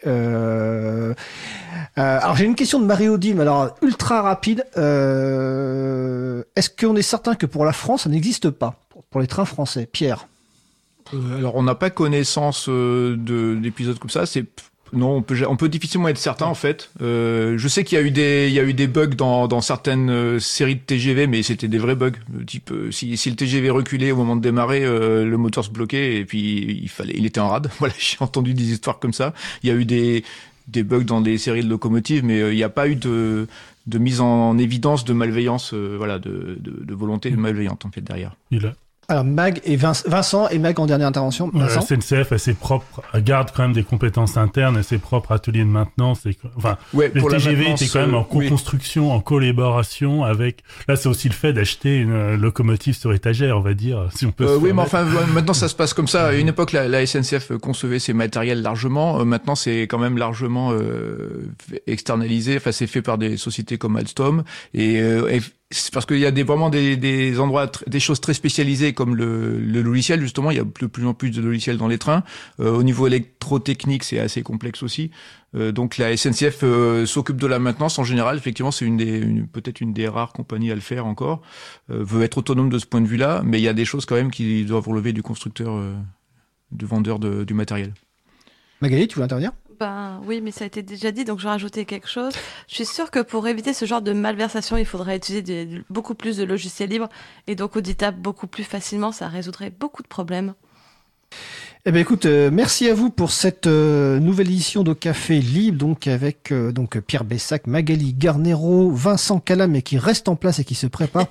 alors j'ai une question de Marie-Odile, alors ultra rapide. Est-ce qu'on est certain que pour la France, ça n'existe pas? Pour les trains français, Pierre. Alors, on n'a pas connaissance d'épisodes comme ça. Non, on peut difficilement être certain en fait. Je sais qu'il y a eu des bugs dans certaines séries de TGV, mais c'était des vrais bugs. Type si le TGV reculait au moment de démarrer, le moteur se bloquait et puis il était en rade. Voilà, j'ai entendu des histoires comme ça. Il y a eu des bugs dans des séries de locomotives, mais il n'y a pas eu de mise en évidence de malveillance, de volonté malveillante en fait derrière. Alors Mag et Vincent et Mag en dernière intervention. La SNCF a ses propres, garde quand même des compétences internes et ses propres ateliers de maintenance. Les TGV étaient quand même en co-construction, en collaboration avec. Là, c'est aussi le fait d'acheter une locomotive sur étagère, on va dire, si on peut. Oui, mais enfin, maintenant ça se passe comme ça. À une époque, la SNCF concevait ses matériels largement. Maintenant, c'est quand même largement externalisé. Enfin, c'est fait par des sociétés comme Alstom et c'est parce qu'il y a vraiment des endroits, des choses très spécialisées comme le logiciel, justement. Il y a de plus en plus de logiciels dans les trains. Au niveau électrotechnique, c'est assez complexe aussi. Donc la SNCF s'occupe de la maintenance en général. Effectivement, c'est peut-être une des rares compagnies à le faire encore. Veut être autonome de ce point de vue-là, mais il y a des choses quand même qui doivent relever du constructeur, du vendeur du matériel. Magali, tu veux intervenir ? Oui, mais ça a été déjà dit, donc je vais rajouter quelque chose. Je suis sûre que pour éviter ce genre de malversation, il faudrait utiliser beaucoup plus de logiciels libres et donc auditables beaucoup plus facilement. Ça résoudrait beaucoup de problèmes. Eh ben écoute, merci à vous pour cette nouvelle édition de Café Libre, donc avec donc Pierre Bessac, Magali Garnero, Vincent Calam, et qui reste en place et qui se prépare